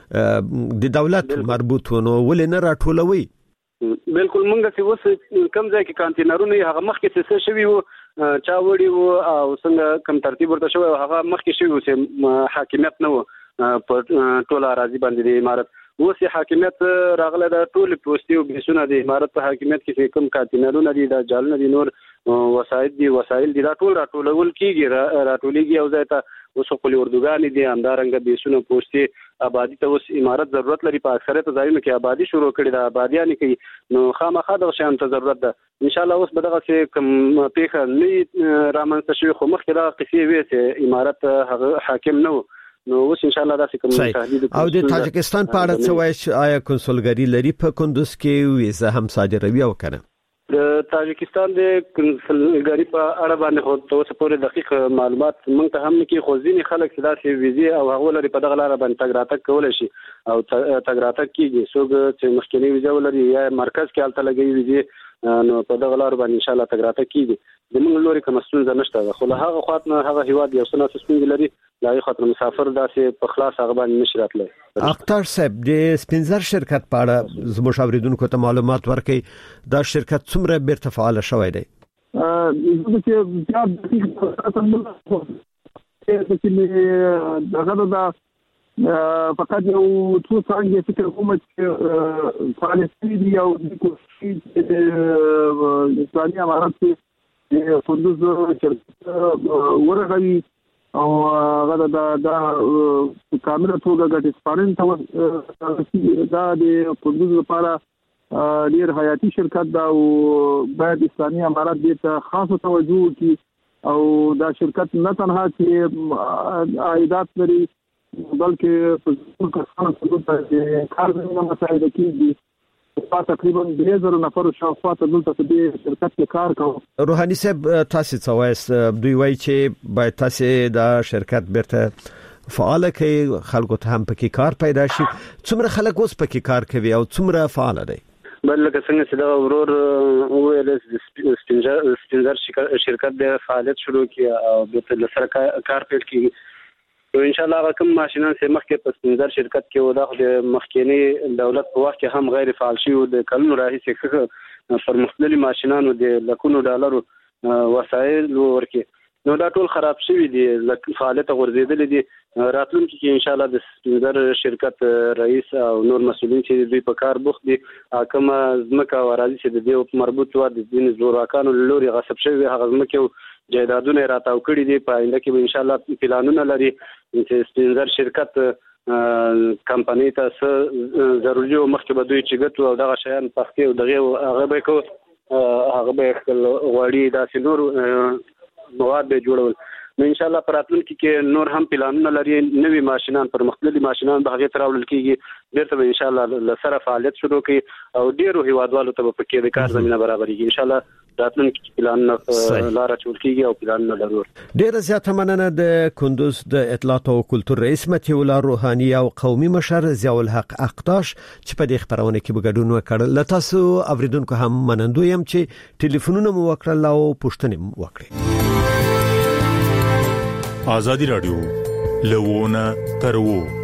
د دولت مربوط ونه ول نه راټولوي بالکل مونږ چې وس کم ځای کې کانټینرونه هغه مخکې څه شوی وو چا وړي وو او څنګه کم ترتیب ورته شوی هغه مخکې شوی وو چې حاکمیت نه وو په ټول اراضي باندې د امارت اوس حاکمیت راغله د ټول پوسټي او بیسونه د امارت په حاکمیت کې کوم کانټینرونه دي د جالونه دي نور وسایل دي وسایل دي دا ټول راټولول کیږي راټولېږي او ځای ته اوس خپل اردوګان دي همدارنګه بیسونه پوسټي آبادی ته اوس امارت ضرورت لري په اکثریت ځایونو کې آبادی شروع کړي د آبادیان کې نو خامخا د شان ته ضرورت ده ان شاء الله اوس به دغه کوم پیخه نه رامنځته شوی خو مخکې دا قصې وي چې امارت هغه حاکم نه نو اوس ان شاء الله دا کوم تهدید او د تاجکستان په اړه څه وایي آیا کنسولګری لري په کندوز کې ویزه هم صادروي او کنه د تاجکستان د کنسولګری په اړه باندې خو تاسو پورې دقیق معلومات مونږ ته هم کې خو ځینې خلک چې داسې ویزه او هغه لري په دغه لار باندې تګ راتګ کولای شي او تګ راتګ کیږي څوک چې مخکنی ویزه ولري یا مرکز کې الته لګي ویزه نو په دغه لار باندې ان شاء الله تګ راتګ کیږي د موږ لوري کوم ستونزه نشته خو له هغه خاطر هغه هیواد یو څه ستونزه لري لا یو خاطر مسافر داسې په خلاص هغه باندې نشي راتلی اختر صاحب د سپینزر شرکت په اړه زموږ اوریدونکو ته معلومات ورکړي دا شرکت څومره بیرته فعال شوی دی زه چې زیات دقیق چې دغه دا فقط یو څو څنګه فکر کوم چې فعالیت دی او د کوشش د اسلامي امارات کې کندوز شرکت ورغوي او هغه دا دا کامله توګه ګټه سپارن ته دا د کندوز لپاره ډیر حیاتي شرکت دا او باید اسلامي امارات دې ته خاصه توجه وکړي او دا شرکت نه تنها چې عائدات لري بلکې په ټول کسانو ته کار زمينه مساعده کیږي. په تقریبا درې زره نفر شاوخوا ته دلته په دې شرکت کې کار کوي. روحاني صاحب تاسو څه وایي؟ دوی وایي چې باید تاسو دا شرکت بیرته فعال کړئ، خلکو ته هم پکې کار پیدا شي. څومره خلک اوس پکې کار کوي او څومره فعال دي؟ بل لکه څنګه چې دا ورور ویل سپینزر سپینزر شرکت د فعالیت شروع کړي او د لسره کار پیل کړي. نو ان شاء الله کوم ماشينان چې مخکې په سپینزر شرکت کې ودا خو د مخکینی دولت په وخت کې هم غیر فعال شي او د کلونو راهیسې څخه پر مختلفي ماشينانو د لکونو ډالرو وسایل ورکي. نو دا ټول خراب شوی دي، فعالیت غورځیدل دي. راتلونکي کې ان شاء الله د سپینزر شرکت رئیس او نور مسؤلین چې دوی په کار بوخت دي، کومه ځمکه او اراضي چې د دې مربوط و د دین زورواکانو لوري غصب شوی هغه ځمکه جایدادونه راتاو کړی دي. په آینده کې ان شاء الله پلانونه لري چې سپینزر شرکت کمپنی ته څه ضروري او مخکې به دوی چې ګټو او دغه شیان پخته او دغه هغه به کو هغه به غوړي داسې نور مواد به جوړول. نو ان شاء الله پراتلونکي کې نور هم پلانونه لري، نوي ماشينان پر مختلفي ماشينان به هغه تراول کیږي، بیرته به ان شاء الله لسره فعالیت شروع کوي او ډیرو هیوادوالو ته په کې د کار زمينه برابرېږي. ان شاء الله راتلونکي پلانونه لاره چول کیږي او پلانونه لرو. ډیره زیاته مننه د کندوز د اطلاعات او کلتور رئیس متي الله روحاني او قومي مشر ضیاء الحق اقتاش چې په دې خبرونه کې بګډون وکړل. لته تاسو اوریدونکو هم منندوی يم چې ټلیفونونه مو وکړل او پوښتنې مو وکړې. آزادی رادیو لوونه ترو